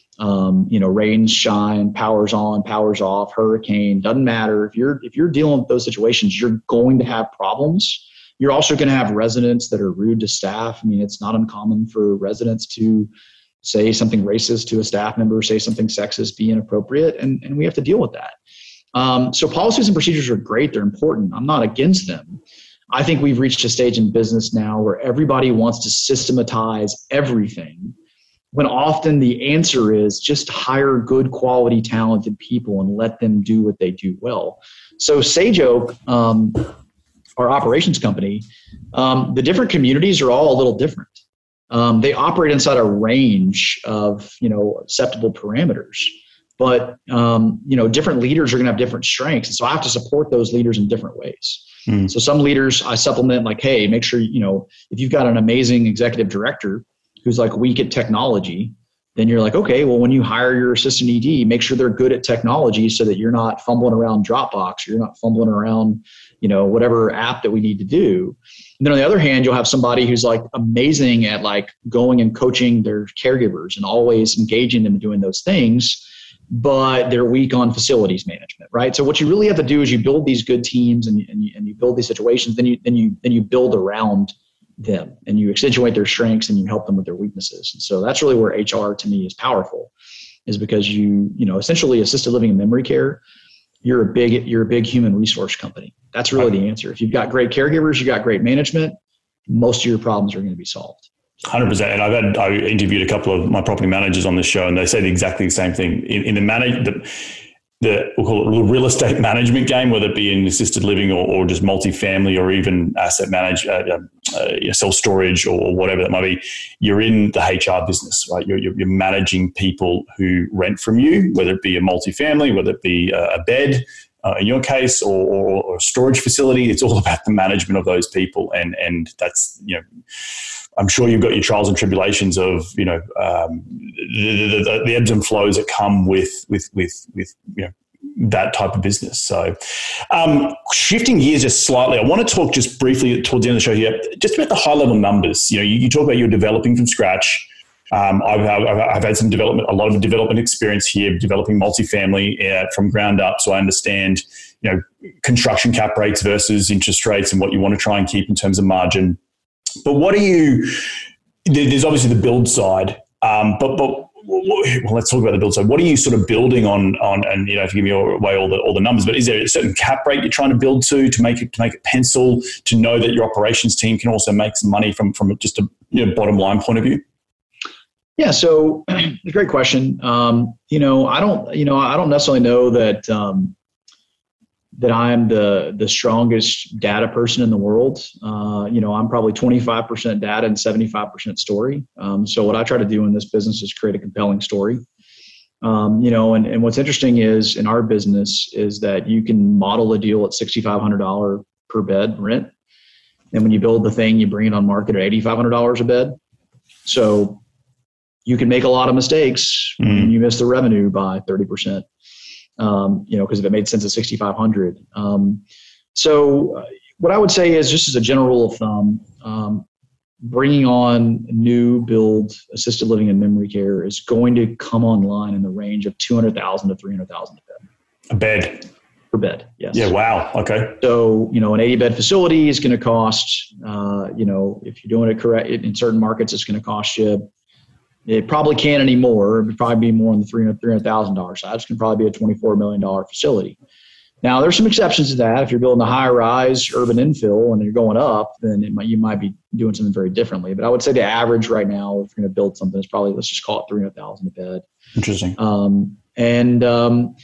um, you know, rain, shine, powers on, powers off, hurricane, doesn't matter. If you're, if you're dealing with those situations, you're going to have problems. You're also going to have residents that are rude to staff. I mean, it's not uncommon for residents to say something racist to a staff member, say something sexist, be inappropriate, and, and we have to deal with that. Um, so policies and procedures are great. They're important. I'm not against them. I think we've reached a stage in business now where everybody wants to systematize everything, when often the answer is just hire good quality, talented people and let them do what they do well. So Sage Oak, um, our operations company, um, the different communities are all a little different. Um, they operate inside a range of, you know, acceptable parameters, but, um, you know, different leaders are going to have different strengths. And so I have to support those leaders in different ways. Mm. So some leaders I supplement, like, hey, make sure, you know, if you've got an amazing executive director who's like weak at technology, then you're like, okay, well, when you hire your assistant E D, make sure they're good at technology so that you're not fumbling around Dropbox, or you're not fumbling around, you know, whatever app that we need to do. And then on the other hand, you'll have somebody who's like amazing at like going and coaching their caregivers and always engaging them in doing those things, but they're weak on facilities management, right? So what you really have to do is you build these good teams and, and, you, and you build these situations, then you, then you, then you build around them and you accentuate their strengths and you help them with their weaknesses. And so that's really where H R to me is powerful, is because you, you know, essentially assisted living and memory care, you're a big, you're a big human resource company. That's really the answer. If you've got great caregivers, you got great management, most of your problems are going to be solved. one hundred percent. And I've had, I interviewed a couple of my property managers on this show, and they say exactly the same thing. In, in the manage, the, the, we'll call it the real estate management game, whether it be in assisted living or, or just multifamily or even asset manage, uh, uh, self-storage or whatever that might be, you're in the H R business, right? You're, you're, you're managing people who rent from you, whether it be a multifamily, whether it be a bed, Uh, in your case, or, or, or a storage facility. It's all about the management of those people. And, and that's, you know, I'm sure you've got your trials and tribulations of, you know, um, the, the, the ebbs and flows that come with, with, with, with, you know, that type of business. So um, shifting gears just slightly, I want to talk just briefly towards the end of the show here, just about the high level numbers. You know, you, you talk about you're developing from scratch. Um, I've, I've, I've had some development, a lot of development experience here, developing multifamily uh, from ground up. So I understand, you know, construction cap rates versus interest rates and what you want to try and keep in terms of margin. But what are you? There's obviously the build side, um, but but well, let's talk about the build side. What are you sort of building on? On and you know, if you give me away all the all the numbers, but is there a certain cap rate you're trying to build to to make it to make it pencil, to know that your operations team can also make some money from from just a you know, bottom line point of view? Yeah, so it's a great question. Um, you know, I don't, you know, I don't necessarily know that um, that I'm the the strongest data person in the world. Uh, you know, I'm probably twenty-five percent data and seventy-five percent story. Um, so what I try to do in this business is create a compelling story. Um, you know, and, and what's interesting is in our business is that you can model a deal at six thousand five hundred dollars per bed rent. And when you build the thing, you bring it on market at eight thousand five hundred dollars a bed. So you can make a lot of mistakes mm. when you miss the revenue by thirty percent, um, you know, because if it made sense at six thousand five hundred. Um, so uh, what I would say is, just as a general rule of thumb, um, bringing on new build assisted living and memory care is going to come online in the range of two hundred thousand to three hundred thousand a bed. A bed. Per bed, yes. Yeah, wow, okay. So, you know, an eighty bed facility is going to cost, uh, you know, if you're doing it correct, in certain markets, it's going to cost you, it probably can't anymore. It would probably be more on the three hundred thousand dollars side. It's going to probably be a twenty-four million dollars facility. Now, there's some exceptions to that. If you're building a high-rise urban infill and you're going up, then it might, you might be doing something very differently. But I would say the average right now, if you're going to build something, is probably, let's just call it three hundred thousand dollars a bed. Interesting. Um, and, um,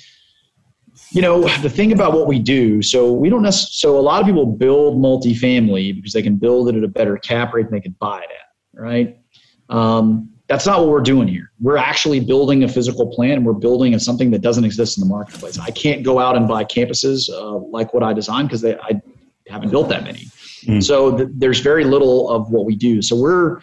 you know, the thing about what we do, so we don't necessarily, so a lot of people build multifamily because they can build it at a better cap rate than they can buy it at, right? Um, that's not what we're doing here. We're actually building a physical plant, and we're building a, something that doesn't exist in the marketplace. I can't go out and buy campuses uh, like what I designed because I haven't built that many. Mm. So th- there's very little of what we do. So we're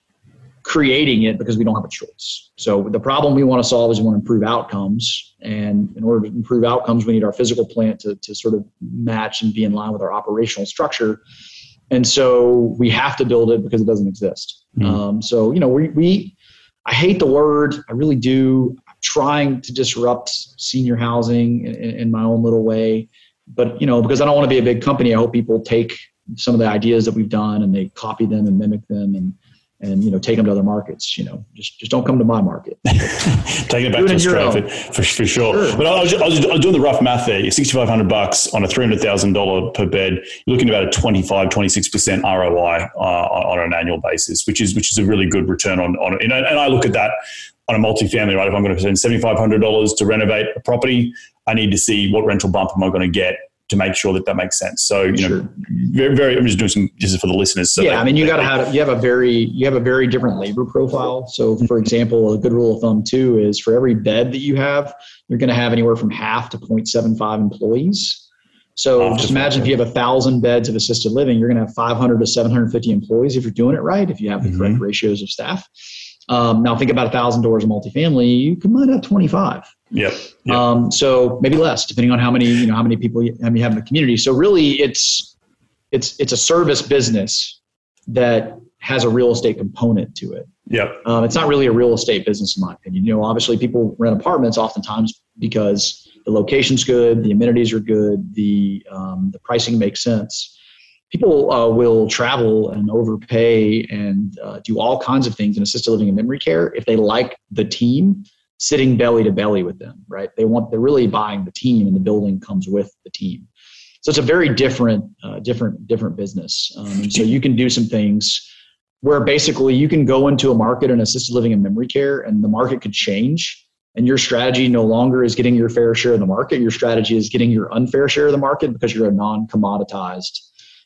creating it because we don't have a choice. So the problem we want to solve is we want to improve outcomes. And in order to improve outcomes, we need our physical plant to, to sort of match and be in line with our operational structure. And so we have to build it because it doesn't exist. Mm. Um, so, you know, we, we, I hate the word, I really do. I'm trying to disrupt senior housing in, in my own little way. But, you know, because I don't want to be a big company, I hope people take some of the ideas that we've done and they copy them and mimic them and, and, you know, take them to other markets. You know, just just don't come to my market. Taking it back to Australia for, for, for sure. sure. But I was, I, was, I was doing the rough math there. sixty-five hundred bucks on a three hundred thousand dollars per bed. You're looking at about a twenty-five, twenty-six percent R O I uh, on, on an annual basis, which is which is a really good return on, on it. And, and I look at that on a multifamily, right? If I'm going to spend seventy-five hundred dollars to renovate a property, I need to see what rental bump am I going to get to make sure that that makes sense. So, you sure. know, very, very, I'm just doing some, just for the listeners. So yeah. They, I mean, you got to have, you have a very, you have a very different labor profile. So for example, a good rule of thumb too, is for every bed that you have, you're going to have anywhere from half to zero point seven five employees. So oh, just imagine if you have a thousand beds of assisted living, you're going to have five hundred to seven hundred fifty employees if you're doing it right, if you have the mm-hmm. correct ratios of staff. Um, now think about a thousand doors of multifamily, you can might have twenty-five. Yep. yep. Um, so maybe less, depending on how many, you know, how many people you, how many have in the community. So really it's, it's, it's a service business that has a real estate component to it. Yep. Um, it's not really a real estate business in my opinion. You know, obviously people rent apartments oftentimes because the location's good, the amenities are good, the, um, the pricing makes sense. People uh, will travel and overpay and uh, do all kinds of things in assisted living and memory care if they like the team sitting belly to belly with them, right? They want, they're really buying the team, and the building comes with the team. So it's a very different, uh, different, different business. Um, and so you can do some things where basically you can go into a market in assisted living and memory care, and the market could change. And your strategy no longer is getting your fair share of the market. Your strategy is getting your unfair share of the market because you're a non-commoditized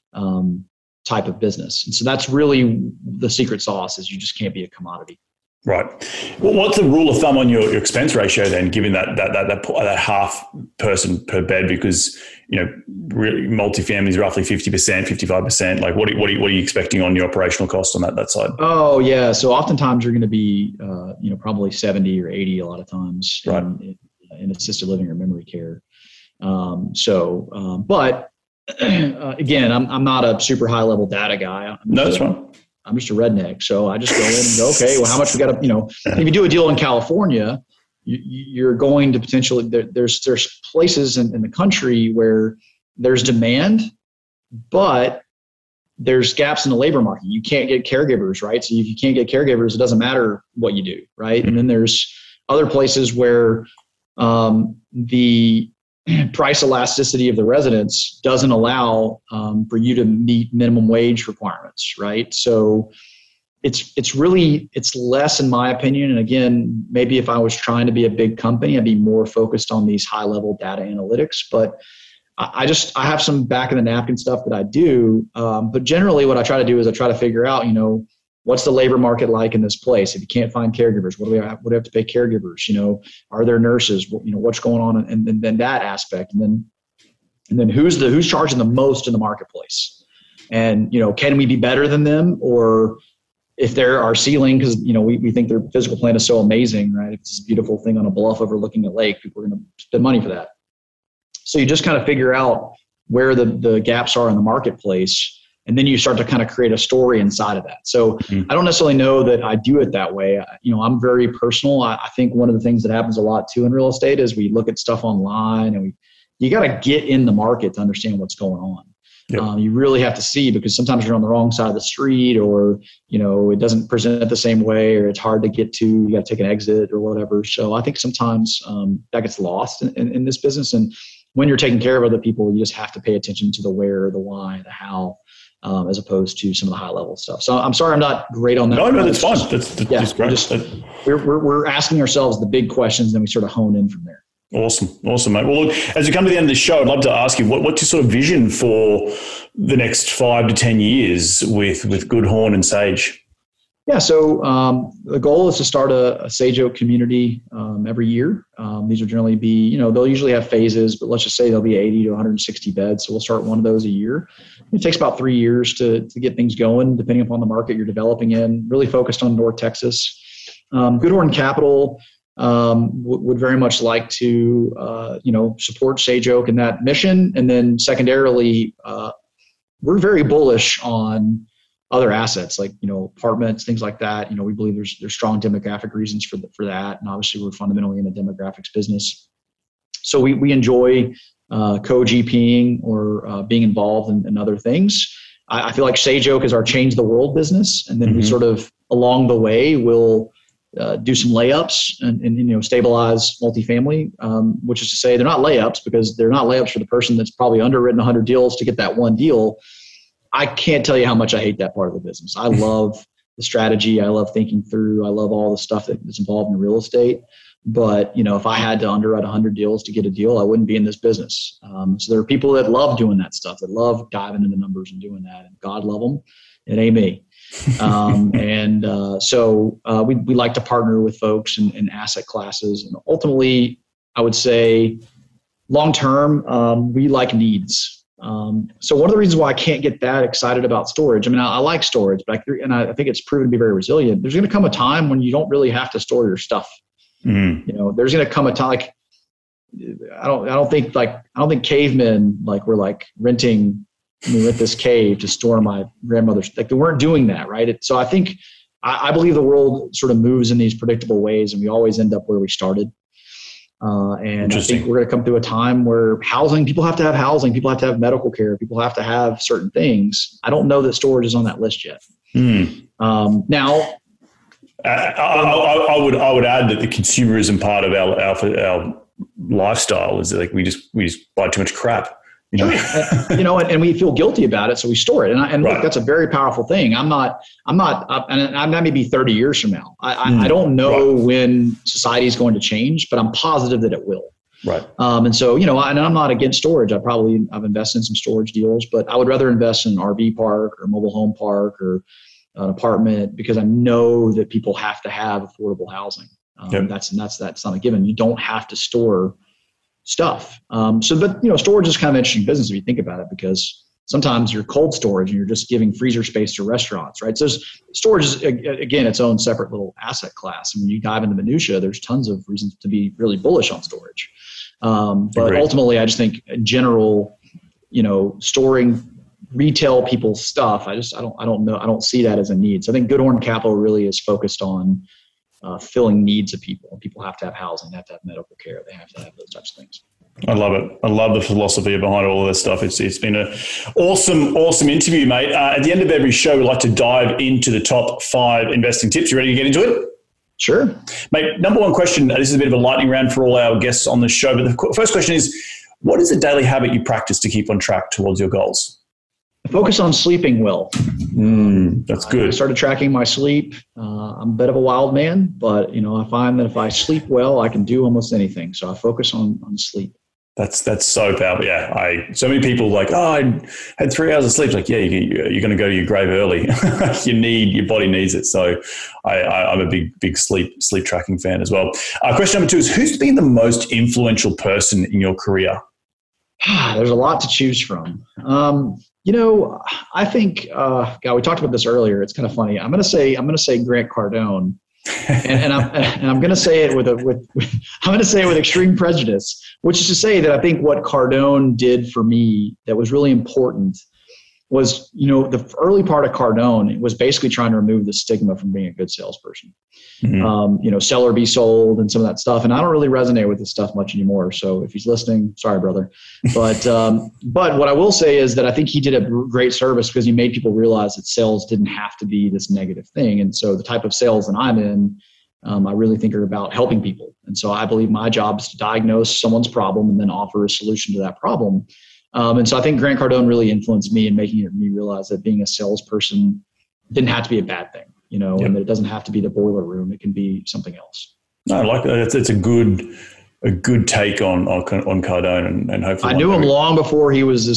um, type of business. And so that's really the secret sauce, is you just can't be a commodity. Right. Well, what's the rule of thumb on your, your expense ratio then, given that that that that, that half person per bed? Because, you know, really multifamily is roughly fifty percent, fifty-five percent. Like, what are, what are, what are you expecting on your operational cost on that that side? Oh yeah. So oftentimes you're going to be, uh, you know, probably seventy or eighty a lot of times right. in, in assisted living or memory care. Um, so, um, but uh, again, I'm I'm not a super high level data guy. I'm no, that's a, right. I'm just a redneck. So I just go in and go, okay, well, how much we got to, you know, if you do a deal in California, you, you're going to potentially, there, there's there's places in, in the country where there's demand, but there's gaps in the labor market. You can't get caregivers, right? So if you can't get caregivers, it doesn't matter what you do, right? And then there's other places where um, the price elasticity of the residents doesn't allow um, for you to meet minimum wage requirements, right? So it's it's really, it's less in my opinion. And again, maybe if I was trying to be a big company, I'd be more focused on these high level data analytics. But I just, I have some back of the napkin stuff that I do. Um, but generally what I try to do is I try to figure out, you know, what's the labor market like in this place? If you can't find caregivers, what do we have, what do we have to pay caregivers? You know, are there nurses? You know, what's going on? And, and then that aspect, and then, and then who's the, who's charging the most in the marketplace? And, you know, can we be better than them? Or if they're our ceiling, because, you know, we, we think their physical plant is so amazing, right? It's this beautiful thing on a bluff overlooking a lake. People are going to spend money for that. So you just kind of figure out where the, the gaps are in the marketplace. And then you start to kind of create a story inside of that. So mm-hmm. I don't necessarily know that I do it that way. You know, I'm very personal. I, I think one of the things that happens a lot too in real estate is we look at stuff online, and we, you got to get in the market to understand what's going on. Yep. Um, you really have to see, because sometimes you're on the wrong side of the street, or, you know, it doesn't present the same way, or it's hard to get to, you got to take an exit or whatever. So I think sometimes um, that gets lost in, in, in this business. And when you're taking care of other people, you just have to pay attention to the where, the why, the how. Um, as opposed to some of the high level stuff. So I'm sorry, I'm not great on that. No, no, that's fine. That's, that's, yeah, that's great. Just, we're, we're, we're asking ourselves the big questions, and we sort of hone in from there. Awesome. Awesome, mate. Well, look, as we come to the end of the show, I'd love to ask you, what, what's your sort of vision for the next five to ten years with, with Goodhorn and Sage? Yeah, so um, the goal is to start a, a Sage Oak community um, every year. Um, these will generally be, you know, they'll usually have phases, but let's just say there'll be eighty to one hundred sixty beds. So we'll start one of those a year. It takes about three years to, to get things going, depending upon the market you're developing in, really focused on North Texas. Um, Goodhorn Capital um, w- would very much like to, uh, you know, support Sage Oak in that mission. And then secondarily, uh, we're very bullish on other assets like, you know, apartments, things like that. You know, we believe there's there's strong demographic reasons for the, for that. And obviously we're fundamentally in the demographics business. So we, we enjoy uh, co-GPing or uh, being involved in, in other things. I, I feel like Sage Oak is our change the world business. And then mm-hmm. we sort of along the way will uh, do some layups and, and, you know, stabilize multifamily, um, which is to say they're not layups because they're not layups for the person that's probably underwritten one hundred deals to get that one deal. I can't tell you how much I hate that part of the business. I love the strategy. I love thinking through. I love all the stuff that's involved in real estate. But, you know, if I had to underwrite one hundred deals to get a deal, I wouldn't be in this business. Um, so there are people that love doing that stuff, that love diving into numbers and doing that. And God love them. It ain't me. um, and uh, so uh, we, we like to partner with folks in, in asset classes. And ultimately, I would say long-term, um, we like needs. Um, so one of the reasons why I can't get that excited about storage, I mean, I, I like storage, but I, and I, I think it's proven to be very resilient. There's going to come a time when you don't really have to store your stuff. Mm. You know, there's going to come a time like, I don't, I don't think like, I don't think cavemen, like we're like renting, I mean, rent this cave to store my grandmother's, like they weren't doing that. Right. It, so I think, I, I believe the world sort of moves in these predictable ways and we always end up where we started. Uh, and I think we're going to come through a time where housing, people have to have housing, people have to have medical care, people have to have certain things. I don't know that storage is on that list yet. Mm. Um, now, uh, I, I, I would I would add that the consumerism part of our our, our lifestyle is like we just we just buy too much crap. You know, and, you know, and, and we feel guilty about it, so we store it. And, I, and right. look, that's a very powerful thing. I'm not, I'm not, uh, and I may be thirty years from now. I, mm. I, I don't know right. when society is going to change, but I'm positive that it will. Right. Um, and so, you know, and I'm not against storage. I probably, I've invested in some storage deals, but I would rather invest in an R V park or a mobile home park or an apartment because I know that people have to have affordable housing. Um, yep. That's that's that's not a given. You don't have to store stuff. Um, so, but you know, storage is kind of an interesting business if you think about it, because sometimes you're cold storage and you're just giving freezer space to restaurants, right? So storage is, again, its own separate little asset class. And when you dive into minutia, there's tons of reasons to be really bullish on storage. Um, but Agreed. Ultimately, I just think in general, you know, storing retail people's stuff, I just, I don't, I don't know, I don't see that as a need. So I think Goodhorn Capital really is focused on Uh, filling needs of people. People have to have housing, they have to have medical care, they have to have those types of things. I love it. I love the philosophy behind all of this stuff. It's it's been an awesome, awesome interview, mate. Uh, at the end of every show, we like to dive into the top five investing tips. You ready to get into it? Sure. Mate, number one question. This is a bit of a lightning round for all our guests on the show. But the first question is, what is a daily habit you practice to keep on track towards your goals? Focus on sleeping well. Mm, that's good. I started tracking my sleep. Uh, I'm a bit of a wild man, but you know, I find that if I sleep well, I can do almost anything. So I focus on on sleep. That's that's so powerful. Yeah, I so many people like, oh, I had three hours of sleep. Like, yeah, you, you're going to go to your grave early. you need your body needs it. So I, I, I'm a big big sleep sleep tracking fan as well. Uh, question number two is, who's been the most influential person in your career? There's a lot to choose from. Um, You know, I think, uh, God, we talked about this earlier. It's kind of funny. I'm going to say, I'm going to say Grant Cardone, and, and I'm and I'm going to say it with a with, with I'm going to say it with extreme prejudice, which is to say that I think what Cardone did for me that was really important was, you know, the early part of Cardone was basically trying to remove the stigma from being a good salesperson. Mm-hmm. Um, you know, sell or be sold and some of that stuff. And I don't really resonate with this stuff much anymore. So if he's listening, sorry, brother. But um, but what I will say is that I think he did a great service because he made people realize that sales didn't have to be this negative thing. And so the type of sales that I'm in, um, I really think are about helping people. And so I believe my job is to diagnose someone's problem and then offer a solution to that problem. Um, and so I think Grant Cardone really influenced me in making it, me realize that being a salesperson didn't have to be a bad thing, you know, yep. and that it doesn't have to be the boiler room. It can be something else. No, I like that. It's, it's a good, a good take on, on, on Cardone, and, and hopefully I knew him long before he was this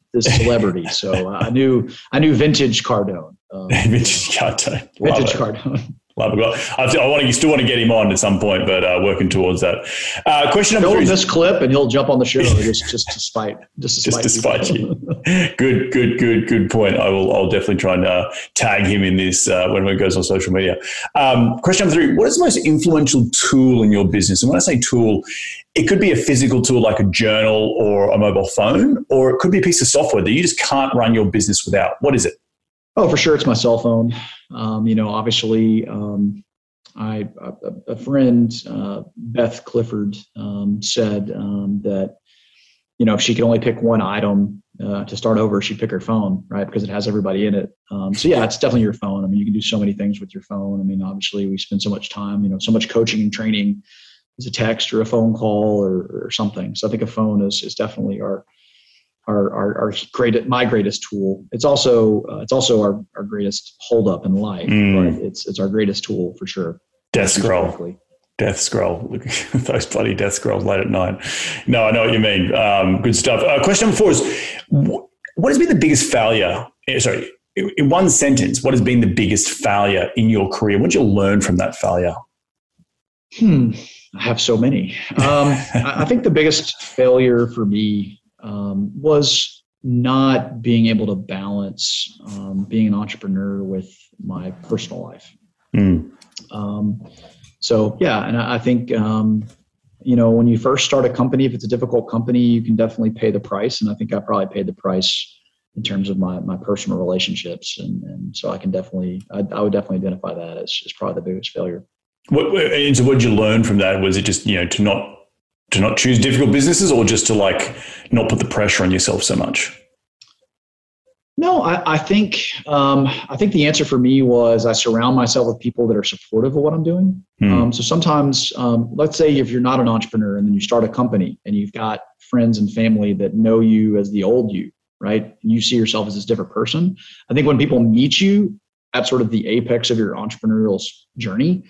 this celebrity. So uh, I knew I knew Vintage Cardone. Um, Vintage Cardone. Vintage Cardone. Love it. I, I want to, you still want to get him on at some point, but uh, working towards that. Uh, question number Show three. him this clip, and he'll jump on the show just just to spite just to just spite, to spite you. Good, good, good, good point. I will. I'll definitely try and uh, tag him in this uh, when it goes on social media. Um, question number three. What is the most influential tool in your business? And when I say tool, it could be a physical tool like a journal or a mobile phone, or it could be a piece of software that you just can't run your business without. What is it? Oh, for sure, it's my cell phone. Um, you know, obviously, um, I a, a friend, uh, Beth Clifford, um, said um, that you know if she could only pick one item uh, to start over, she'd pick her phone, right? Because it has everybody in it. Um, so yeah, it's definitely your phone. I mean, you can do so many things with your phone. I mean, obviously, we spend so much time, you know, so much coaching and training as a text or a phone call or, or something. So I think a phone is is definitely our Our, our, our great, my greatest tool. It's also uh, it's also our, our greatest holdup in life. Mm. Right? It's it's our greatest tool for sure. Death scroll. Death scroll. Look, those bloody death scrolls late at night. No, I know what you mean. Um, good stuff. Uh, question number four is: what has been the biggest failure? Sorry, in one sentence, what has been the biggest failure in your career? What did you learn from that failure? Hmm. I have so many. Um, I think the biggest failure for me. Um, was not being able to balance um, being an entrepreneur with my personal life. Mm. Um, so yeah, and I, I think um, you know when you first start a company, if it's a difficult company, you can definitely pay the price. And I think I probably paid the price in terms of my my personal relationships, and and so I can definitely I, I would definitely identify that as, as probably the biggest failure. What, and so, what did you learn from that? Was it just you know to not to not choose difficult businesses, or just to like not put the pressure on yourself so much? No, I, I think um, I think the answer for me was I surround myself with people that are supportive of what I'm doing. Mm. Um, so sometimes, um, let's say if you're not an entrepreneur and then you start a company and you've got friends and family that know you as the old you, right? And you see yourself as this different person. I think when people meet you at sort of the apex of your entrepreneurial journey,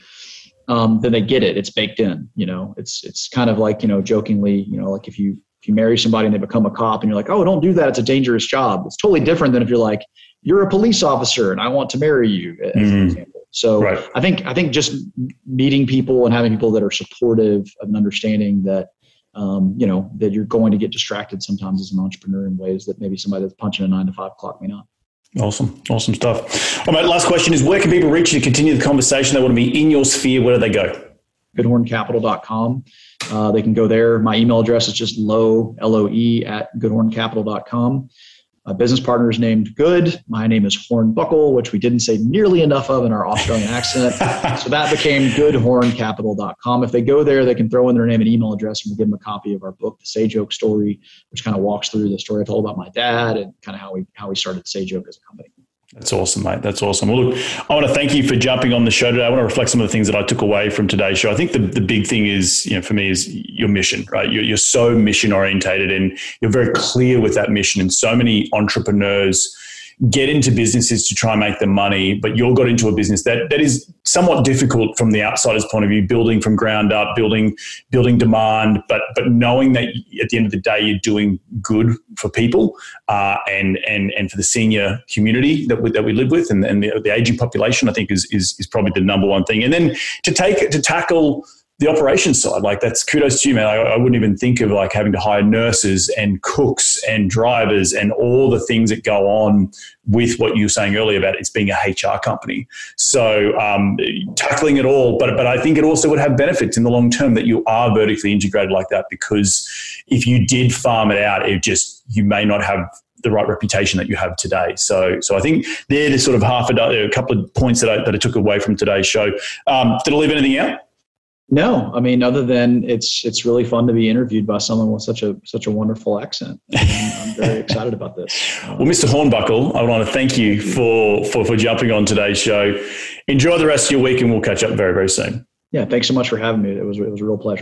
Um, then they get it. It's baked in, you know, it's, it's kind of like, you know, jokingly, you know, like if you, if you marry somebody and they become a cop and you're like, oh, don't do that. It's a dangerous job. It's totally different than if you're like, you're a police officer and I want to marry you, as mm-hmm. an example. So right. I think, I think just meeting people and having people that are supportive of an understanding that, um, you know, that you're going to get distracted sometimes as an entrepreneur in ways that maybe somebody that's punching a nine to five clock may not. Awesome. Awesome stuff. All right, last question is, where can people reach you to continue the conversation? They want to be in your sphere. Where do they go? good horn capital dot com. Uh, they can go there. My email address is just loe, L O E, at good horn capital dot com. A business partner is named Good. My name is Hornbuckle, which we didn't say nearly enough of in our Australian accent. So that became good horn capital dot com. If they go there, they can throw in their name and email address, and we'll give them a copy of our book, The Sajoke Story, which kind of walks through the story I told about my dad and kind of how we how we started Sajoke as a company. That's awesome, mate. That's awesome. Well, look, I want to thank you for jumping on the show today. I want to reflect some of the things that I took away from today's show. I think the, the big thing is, you know, for me is your mission, right? You're, you're so mission orientated and you're very clear with that mission. And so many entrepreneurs get into businesses to try and make them money, but you're got into a business that that is somewhat difficult from the outsider's point of view, building from ground up, building building demand, but but knowing that at the end of the day you're doing good for people uh, and and and for the senior community that we, that we live with and, and the, the aging population, I think is is is probably the number one thing. And then to take to tackle the operations side, like that's kudos to you, man. I, I wouldn't even think of like having to hire nurses and cooks and drivers and all the things that go on with what you were saying earlier about it's being a H R company. So um, tackling it all, but but I think it also would have benefits in the long term that you are vertically integrated like that, because if you did farm it out, it just, you may not have the right reputation that you have today. So so I think they're the sort of half a, a couple of points that I, that I took away from today's show. Um, did I leave anything out? No, I mean, other than it's it's really fun to be interviewed by someone with such a such a wonderful accent. I'm, I'm very excited about this. Um, well, Mister Hornbuckle, I want to thank you for, for for jumping on today's show. Enjoy the rest of your week, and we'll catch up very very soon. Yeah, thanks so much for having me. It was it was a real pleasure.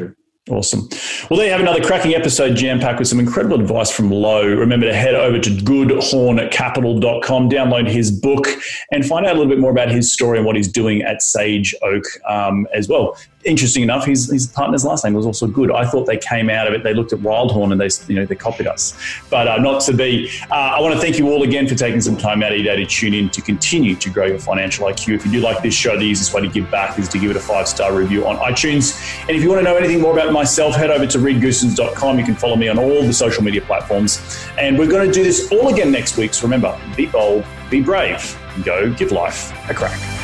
Awesome. Well, there you have another cracking episode jam-packed with some incredible advice from Lo. Remember to head over to good horn capital dot com, download his book, and find out a little bit more about his story and what he's doing at Sage Oak um, as well. Interesting enough, his, his partner's last name was also Good. I thought they came out of it. They looked at Wildhorn and they, you know, they copied us, but uh, not to be. Uh, I want to thank you all again for taking some time out of your day to tune in to continue to grow your financial I Q. If you do like this show, the easiest way to give back is to give it a five-star review on iTunes. And if you want to know anything more about myself, head over to reed goosens dot com. You can follow me on all the social media platforms. And we're going to do this all again next week. So remember, be bold, be brave, and go give life a crack.